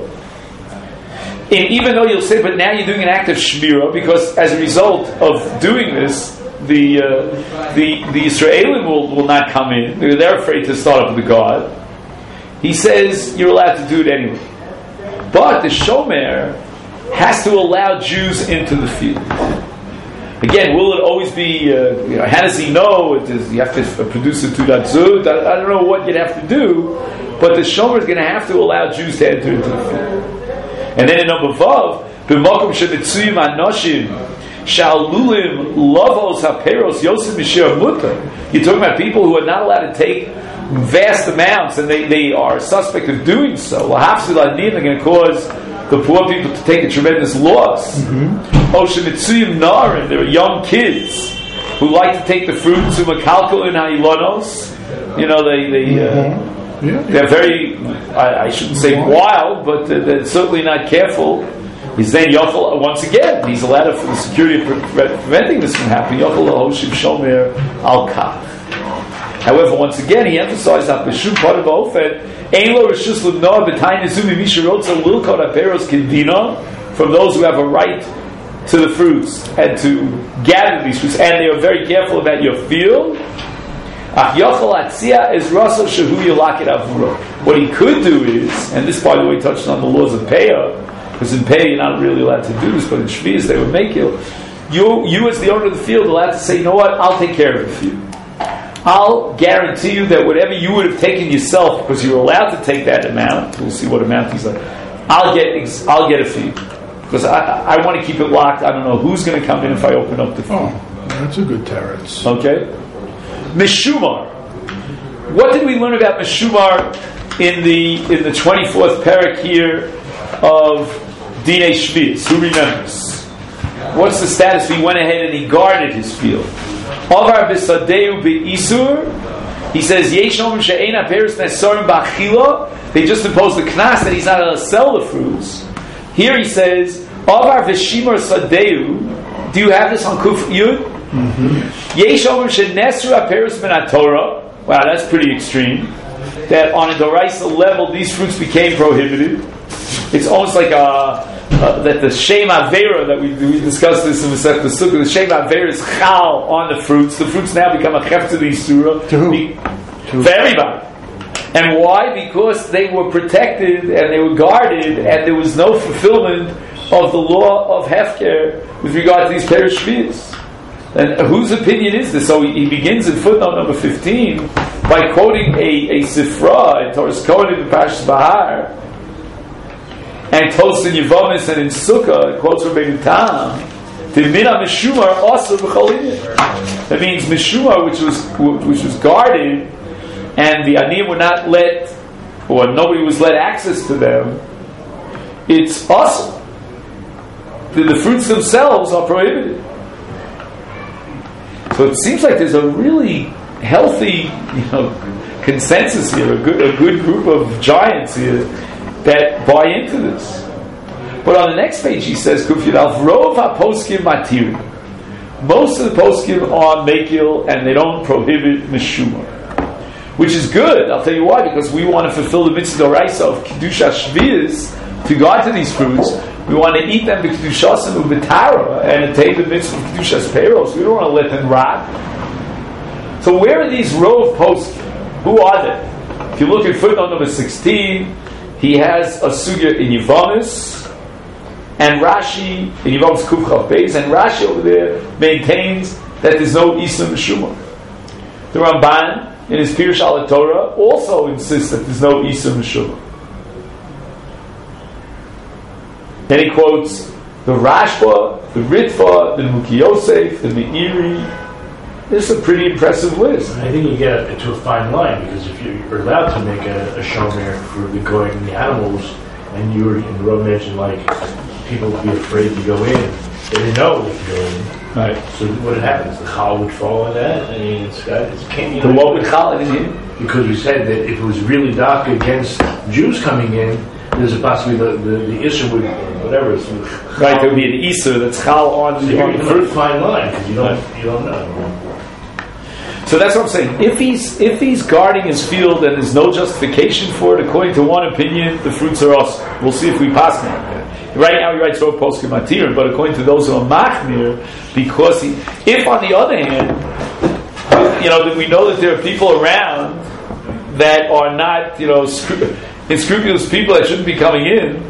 And even though you'll say, but now you're doing an act of shmira, because as a result of doing this, the Israelim will not come in. They're afraid to start up the guard. He says you're allowed to do it anyway. But the shomer has to allow Jews into the field. Again, will it always be, how does he know? You have to produce a Tudat Zud. I don't know what you'd have to do, but the shomer is going to have to allow Jews to enter into the field. And then in number Vav, b'makom shemetzuyim anoshim shalulim lavos haperos yosef mishir mutar. You're talking about people who are not allowed to take vast amounts, and they are suspect of doing so. Lahafsil anim, they're going to cause the poor people to take a tremendous loss. Oh shemetzuyim narim, there are young kids who like to take the fruits of makalkal in ha'ilonos. You know, they're very, I shouldn't say wild, but they're certainly not careful. He's then Yochel, once again, he's allowed for the security of preventing this from happening. Yochel Hoshiv Shomer Al Kach. However, once again, he emphasized that B'shum part of Ofen, Ein Lo Rishus L'Noah B'Tayin Nezumi Misharotza Lilkot Aperos Kedina, from those who have a right to the fruits and to gather these fruits, and they are very careful about your field. What he could do is, and this by the way touched on the laws of Peah, because in Peah you're not really allowed to do this, but in Shvius they would make you as the owner of the field allowed to say, you know what, I'll take care of the field. I'll guarantee you that whatever you would have taken yourself, because you were allowed to take that amount, we'll see what amount he's like, I'll get a fee. Because I want to keep it locked. I don't know who's going to come in if I open up the fee. Oh, that's a good teretz. Okay? Meshumar. What did we learn about Meshumar in the 24th parak here of Dinei Shvius? Who remembers? What's the status? He went ahead and he guarded his field. Avar b'sadeu b'isur. He says, Yeshom she'ena peres nesarim b'achila. They just imposed the knas that he's not allowed to sell the fruits. Here he says, Avar v'shimar sadeu. Do you have this on Kuf Yud? Yeshom she'nesru peres min Torah. Wow, that's pretty extreme. That on a Doraisa level, these fruits became prohibited. It's almost like that the Shem Avera that we discussed this in the Masechet Sukkah. The Shem Avera is chal on the fruits. The fruits now become a chef to the Yisura. To who? For everybody. And why? Because they were protected and they were guarded, and there was no fulfillment of the law of Hefker with regard to these Perish Shvius. And whose opinion is this? So he begins in footnote number 15 by quoting a Sifra in Torah's Kohen in Parshas Bahar, and Tos in Yevonis and in Sukkah, it quotes from Bein Tam, the Mina Meshumar also b'cholin. That means Meshumar, which was guarded, and the Aniyim were not let, or nobody was let access to them. It's awesome. The fruits themselves are prohibited. So it seems like there's a really healthy, consensus here, a good group of giants here that buy into this. But on the next page he says, Rov ha-poskim matiri. Most of the poskim are mekil and they don't prohibit meshumar, which is good. I'll tell you why. Because we want to fulfill the mitzvah d'oraisa of kedusha shvius to guard to these fruits. We want to eat them b'kedushas and b'tara and attain the mitzvah of kedushas peros. We don't want to let them rot. So where are these Rov poskim? Who are they? If you look at footnote number 16. He has a sugya in Yevonis and Rashi in Yevonis Kuf Chav Beis, and Rashi over there maintains that there's no Isur Meshumar. The Ramban in his Pirush al Torah also insists that there's no Isur Meshumar. Then he quotes the Rashba, the Ritva, the Muki Yosef, the Meiri. This is a pretty impressive list. I think you get into a fine line, because if you're allowed to make a shomer for the goyim and the animals, and you were in the road mentioned like people would be afraid to go in, they didn't know they could go in. Right. So what happens? The chal would fall in that. I mean, it's can't. The what would chal in here? Because we said that if it was really dark against Jews coming in, there's a possibility the issue would whatever. Right, there would be an Isur that's chal on the fruit. Fine line, because you don't know. So that's what I'm saying. If he's guarding his field and there's no justification for it, according to one opinion, the fruits are awesome. We'll see if we pass them. Right now he writes Rov poskim matir, but according to those who are machmir, because if on the other hand, we know that there are people around that are not, unscrupulous people that shouldn't be coming in.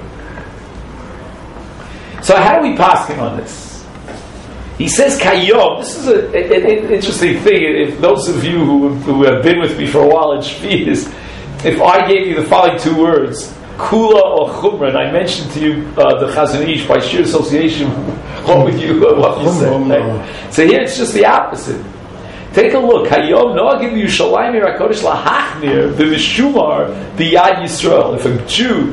So how do we pass him on this? He says kayom. This is an interesting thing. If those of you who have been with me for a while in Shvius, if I gave you the following two words, kula or chumra, and I mentioned to you the Chazon Ish by sheer association, what would you say? So here it's just the opposite. Take a look. Hayom noagim Yerushalayim Hakodesh lahachmir b'meshumar b'yad Yisrael. If a Jew,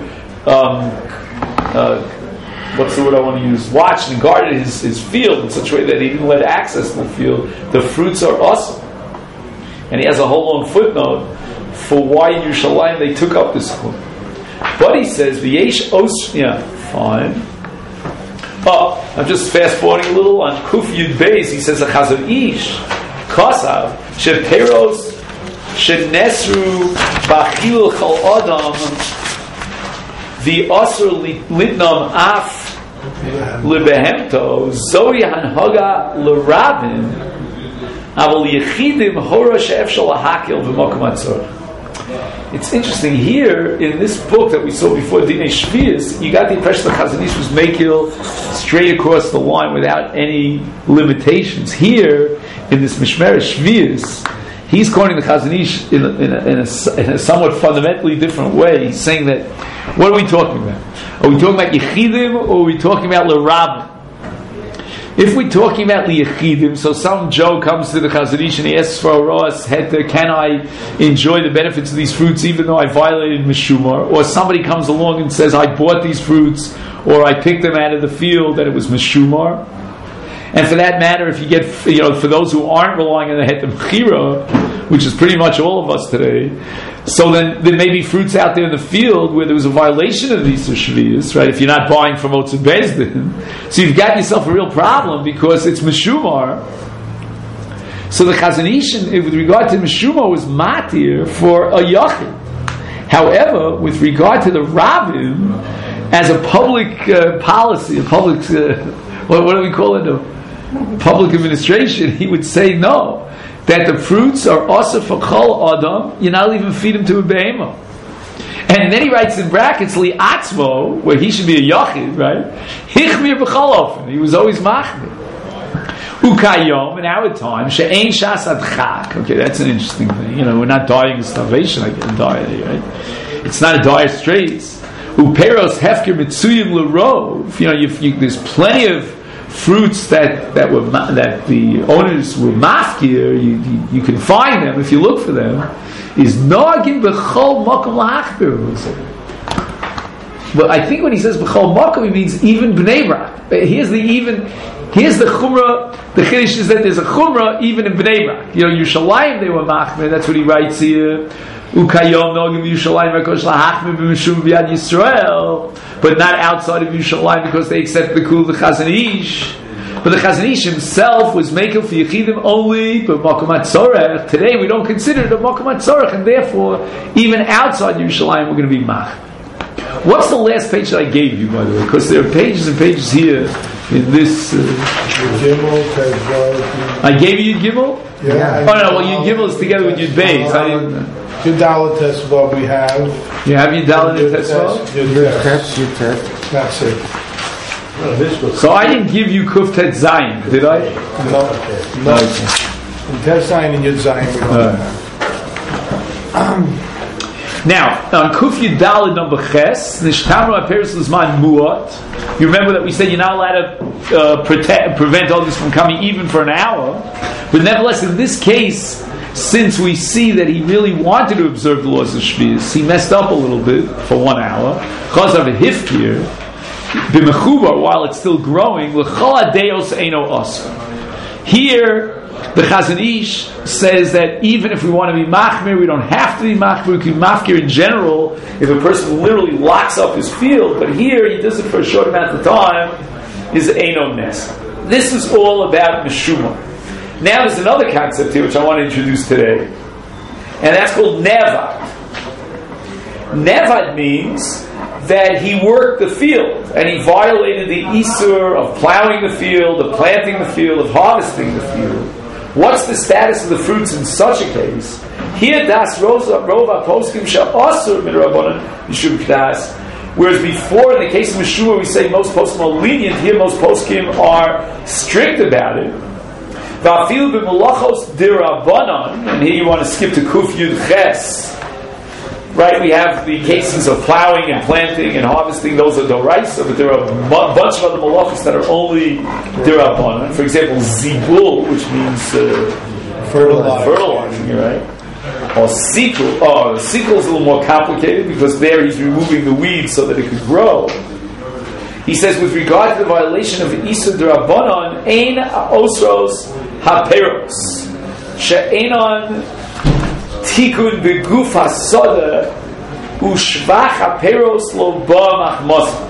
what's the word I want to use? Watched and guarded his field in such a way that he didn't let access to the field, the fruits are awesome. And he has a whole long footnote for why in Yerushalayim they took up this chum. But he says, V'yesh os, fine. Oh, I'm just fast forwarding a little on Kuf Yud Beis. He says, a Chazon Ish, Kosav, Sheperos, Shenesru, Bachil Chol Adam, the Asur Litnam Af, Lebehemto, Zoe Hanhaga L'Rabin, Aval Yechidim Hora She'ef Shal HaHakil V'Mokum Atzor. It's interesting here in this book that we saw before Dinei Shvius, you got the impression that Chazon Ish was makil straight across the line without any limitations. Here in this Mishmer Shvius, He's quoting the Chazon Ish in a somewhat fundamentally different way. He's saying that, what are we talking about? Are we talking about Yechidim or are we talking about L'Rabim? If we're talking about Liyachidim, so some Joe comes to the Chazon Ish and he asks for a Roas Heter, can I enjoy the benefits of these fruits even though I violated Meshumar? Or somebody comes along and says, I bought these fruits, or I picked them out of the field and it was Meshumar. And for that matter, if you get, for those who aren't relying on the Heter Bechira, which is pretty much all of us today, so then there may be fruits out there in the field where there was a violation of these Shvius, right? If you're not buying from Otzu Bezdin, so you've got yourself a real problem because it's Meshumar. So the Chazon Ish, with regard to Meshumar, was matir for a Yachid. However, with regard to the Rabbim, as a public policy, a public, what do we call it? A public administration, he would say no. That the fruits are also for Chol Adam, you're not even feed them to a behemoth. And then he writes in brackets, Li Atzmo, where he should be a Yachid, right? Hichmir b'chol ofen, he was always machmir. Ukayom, in our time, she'ein shas adchak. Okay, that's an interesting thing. We're not dying of starvation, I get dire, right? It's not a dire straits. Uperos hefker mitzuyim l'rov. There's plenty of fruits that the owners were mafkir, you can find them if you look for them, is nagin b'chol makom lahachbir. But I think when he says b'chol makom, he means even Bnei Brak. Here's the chumrah. The chiddush is that there's a chumrah even in Bnei Brak. Yerushalayim they were machmir. That's what he writes here. Ukayom nogim Yerushalayim v'kosh lahachmir b'mishum b'yad Yisrael. But not outside of Yerushalayim because they accept the kul of the Chazon Ish. But the Chazon Ish himself was making for Yechidim only, but Makom HaTzorech. Today we don't consider it a Makom HaTzorech, and therefore even outside Yerushalayim we're going to be mach. What's the last page that I gave you, by the way? Because there are pages and pages here in this. I gave you Yud Gimel? Yeah. Yud Gimel is together with Yud Beis. Yud Dalet Tesvav we have. You have Yud Dalet and Tesvav? Yud Tet. That's it. So I didn't give you Kuf Tet Zayin, did I? No. In Tet Zayin and Yud Zayin we don't have. Now, on Kuf Yud Dalet number Ches, Nishtamru HaPeres L'Zman Muat. You remember that we said you're not allowed to prevent all this from coming even for an hour. But nevertheless, in this case, since we see that he really wanted to observe the laws of Shvius, he messed up a little bit for 1 hour. Because of a hifkir, b'mechubar, while it's still growing, l'chol adeos eino osr. Here, the Chazon Ish says that even if we want to be machmir, we don't have to be machmir. We can be machmir in general if a person literally locks up his field. But here, he does it for a short amount of time, is eino nes. This is all about meshumah. Now there's another concept here which I want to introduce today, and that's called nevad. Nevad means that he worked the field and he violated the isur of plowing the field, of planting the field, of harvesting the field. What's the status of the fruits in such a case? Here das rova poskim she'asur midrabanan yishum k'das. Whereas before, in the case of Meshumah, we say most poskim are lenient. Here, most poskim are strict about it. Va'afil b'malachos dirabanan, and here you want to skip to Kuf Yud Ches. Right, we have the cases of plowing and planting and harvesting; those are doraisa, but there are a bunch of other malachos that are only dirabanan. For example, zibul, which means fertilizing, right? Or sikul. Oh, sikul is a little more complicated because there he's removing the weeds so that it could grow. He says, with regard to the violation of Isur D'Rabbanan, Ein Osros HaPeros She'enon Tikun Beguf HaSoda Ushvach HaPeros Lo Ba Machmosa.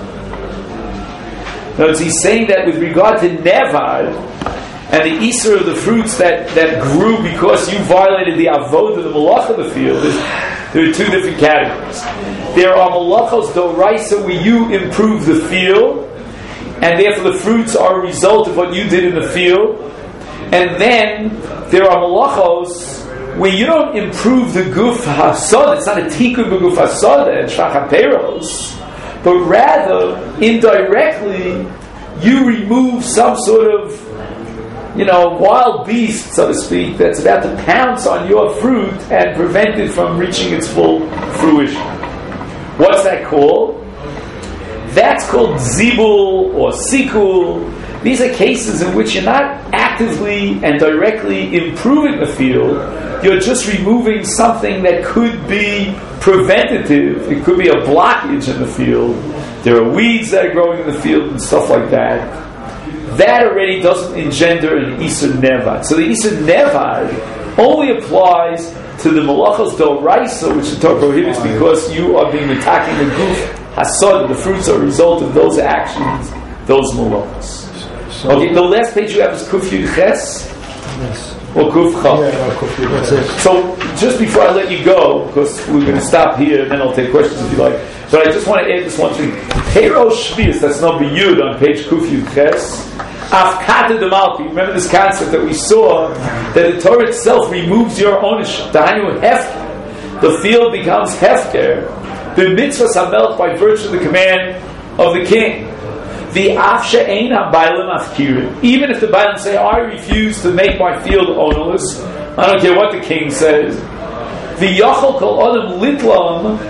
Now, he's saying that with regard to Nevad and the Isur of the fruits that grew because you violated the Avod of the Malach of the field, there are two different categories. There are malachos doraisa where you improve the field, and therefore the fruits are a result of what you did in the field. And then there are malachos where you don't improve the guf hasod. It's not a tikkun b'guf hasod and shvach haperos, but rather indirectly you remove some sort of wild beast, so to speak, that's about to pounce on your fruit and prevent it from reaching its full fruition. What's that called? That's called zibul or sikul. These are cases in which you're not actively and directly improving the field. You're just removing something that could be preventative. It could be a blockage in the field. There are weeds that are growing in the field and stuff like that. That already doesn't engender an Isur Nevad. So the Isur Nevad only applies to the Malachos D'Oraisa, which the Torah prohibits because you are being attacking the Guf Hasod. The fruits are a result of those actions, those Malachos. So, Okay, the last page you have is Kuf Yud Ches? Yes. Or Kuf Chav? Yeah, no, Kuf Yud Ches. So, just before I let you go, because we're going to stop here and then I'll take questions if you like, but I just want to add this one thing. Pero Shvius, that's number Yud on page Kuf Yud Ches. Afkata de Malki. Remember this concept that we saw, that the Torah itself removes your ownership. Dahanu Hefker. The field becomes Hefker. The mitzvah samelch by virtue of the command of the king. The afshe ein ha-bailim afkirim. Even if the bailim say, I refuse to make my field ownerless, I don't care what the king says. The yachol kol adam litlam.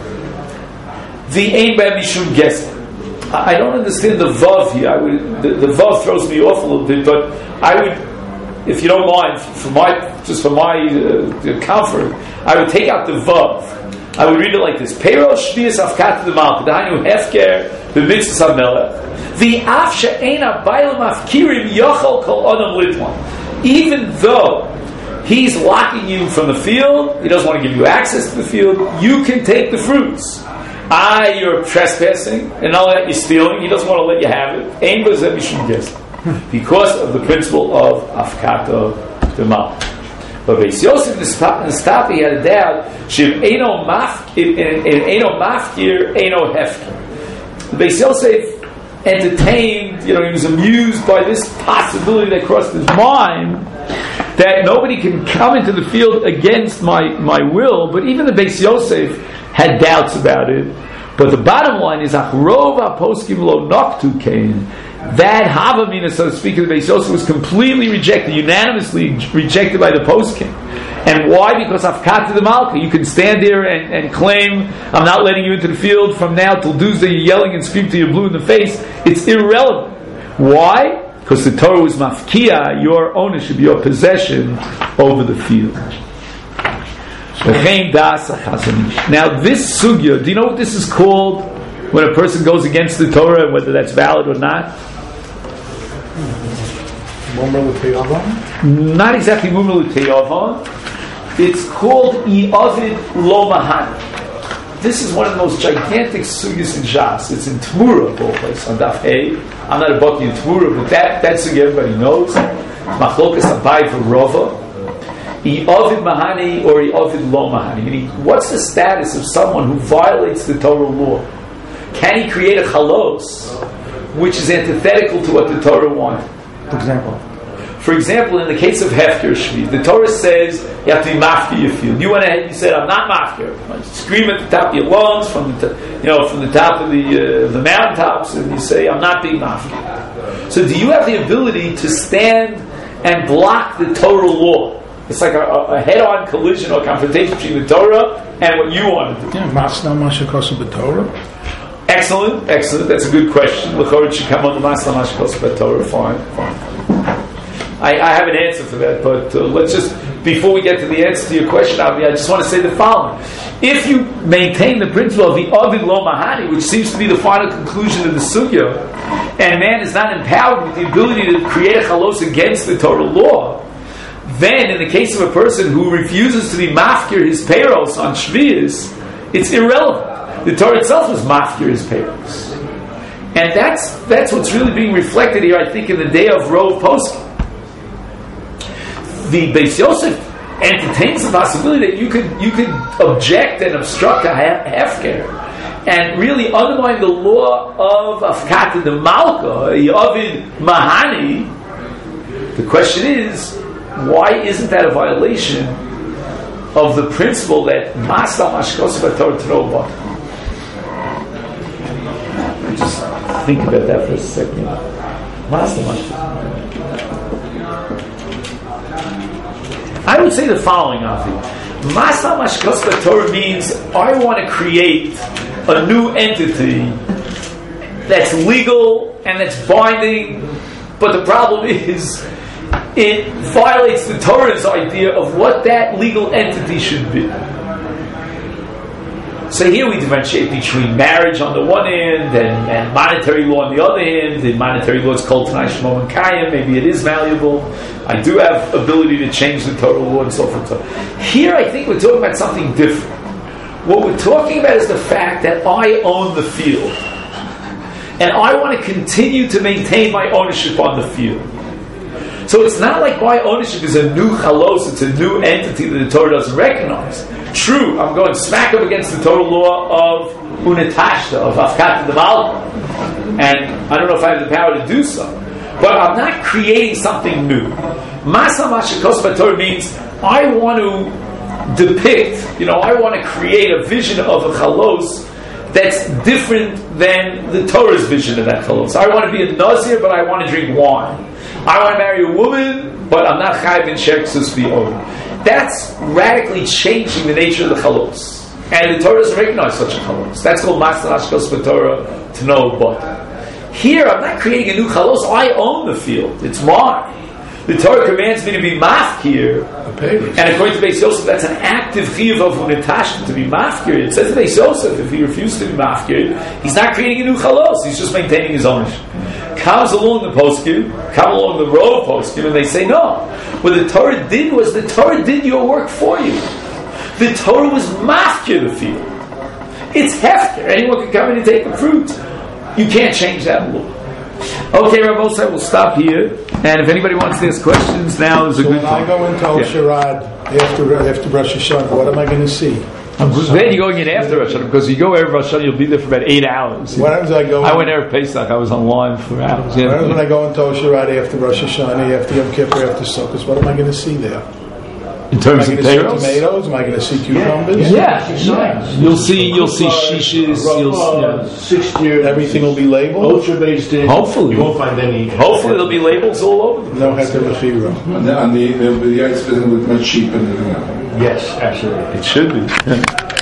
The ein b'hem mishum gesed. I don't understand the vav here. The vav throws me off a little bit, but I would, if you don't mind, for my comfort, I would take out the vav. I would read it like this: Pero shvius afkat the malch, dahinu hefker b'mitzvah samelech. The afshe eina bailam afkirim yachol kol adam litman. Even though he's locking you from the field, he doesn't want to give you access to the field, you can take the fruits. You're trespassing, and not that you're stealing. He doesn't want to let you have it. Ein b'zeh mishum gesed, because of the principle of afkata demal. But Beis Yosef Nestapi had a doubt. Shim eino mafkir eino hefker. Beis Yosef entertained. He was amused by this possibility that crossed his mind, that nobody can come into the field against my will. But even the Beis Yosef had doubts about it. But the bottom line is Achrov HaPoskim Lo Noktu Kain. That Havamina, so to speak, of the Beis Yosef was completely rejected, unanimously rejected by the poskim. And why? Because Afkata the Malka. You can stand there and claim, I'm not letting you into the field from now till Tuesday. You're yelling and screaming till you're blue in the face. It's irrelevant. Why? Because the Torah was mafkia, your ownership, your possession over the field. Now this sugya, do you know what this is called when a person goes against the Torah, and whether that's valid or not? Not exactly Mumra L'Teyavon. It's called I'Ovid Lo Mahani. This is one of the most gigantic sugyas in Shas. It's in Tmura, both on Daf Hey. I'm not a baki in Tmura, but that sugya everybody knows. Machlokas Abai v'Rova. I'Ovid Mahani or I'Ovid Lo Mahani. Meaning, what's the status of someone who violates the Torah law? Can he create a chalos which is antithetical to what the Torah wanted? For example, in the case of Hefker Shvi, the Torah says you have to be mafkir your field. You went ahead and you said, I'm not mafkir. Scream at the top of your lungs from the top of the mountaintops, and you say, I'm not being mafkir. So do you have the ability to stand and block the Torah law? It's like a head-on collision or confrontation between the Torah and what you want to do. Yeah, Masna Mashakos Torah. Excellent. That's a good question. L'chorot should come on the Masna Mashakos Torah. Fine. I have an answer for that, but let's just, before we get to the answer to your question, Avi, I just want to say the following. If you maintain the principle of the Ovid Lo Mahani, which seems to be the final conclusion of the Sugya, and man is not empowered with the ability to create a chalos against the Torah law, then in the case of a person who refuses to be mafkir his peiros on Shvius, it's irrelevant. The Torah itself is mafkir his peiros. And that's what's really being reflected here, I think, in the day of Rov Poskim. The Beis Yosef entertains the possibility that you could object and obstruct a hefker and really undermine the law of Afkata the Malka, Y'Ovid Mahani. The question is, why isn't that a violation of the principle that Masal Mashkos Torah Troba? Just think about that for a second. Masal Mashkos. I would say the following, Avi. Masa Mashkos Torah means I want to create a new entity that's legal and that's binding, but the problem is it violates the Torah's idea of what that legal entity should be. So here we differentiate between marriage on the one hand and monetary law on the other hand. The monetary law is called Tanai Shmom and Kayim. Maybe it is malleable. I do have ability to change the Torah law and so forth. Here I think we're talking about something different. What we're talking about is the fact that I own the field. And I want to continue to maintain my ownership on the field. So it's not like my ownership is a new chalos, it's a new entity that the Torah doesn't recognize. True, I'm going smack up against the Torah law of unetashta, of afkat the malka. And I don't know if I have the power to do so. But I'm not creating something new. Masa mashakos b'Torah means I want to depict, I want to create a vision of a chalos that's different than the Torah's vision of that chalos. I want to be a nazir, but I want to drink wine. I want to marry a woman, but I'm not chayv in sheksus b'od. That's radically changing the nature of the chalos. And the Torah doesn't recognize such a chalos. That's called Masa Mashkos b'Torah, to know but. Here, I'm not creating a new chalos. I own the field. It's mine. The Torah commands me to be mafkir. And according to Beis Yosef, that's an active chiyuv of unetashta, to be mafkir. It says to Beis Yosef, if he refuses to be mafkir, he's not creating a new chalos. He's just maintaining his ownership. Comes along the poskim, come along the row of poskim, and they say, no. What the Torah did was the Torah did your work for you. The Torah was mafkir the field. It's hefker. Anyone can come in and take the fruit. You can't change that law. Okay, Rav Osai, we'll stop here. And if anybody wants to ask questions, now is a good time. When I go into Sharad after Rosh Hashanah, what am I going to see? Then you're going in after Rosh Hashanah, because you go Erev Rosh Hashanah, you'll be there for about 8 hours. What happens I go? I went Erev Pesach, I was online for hours. What happens when I go into Sharad after Rosh Hashanah, after Yom Kippur, after Sukkot? What am I going to see there? In terms of tomatoes? Am I going to see cucumbers? Yeah. You'll see shishas. Everything will be labeled. Hopefully, you won't find any. Hopefully, there'll be labels all over. No heter mechira. And the ice with much sheep and everything. Yes, absolutely. It should be.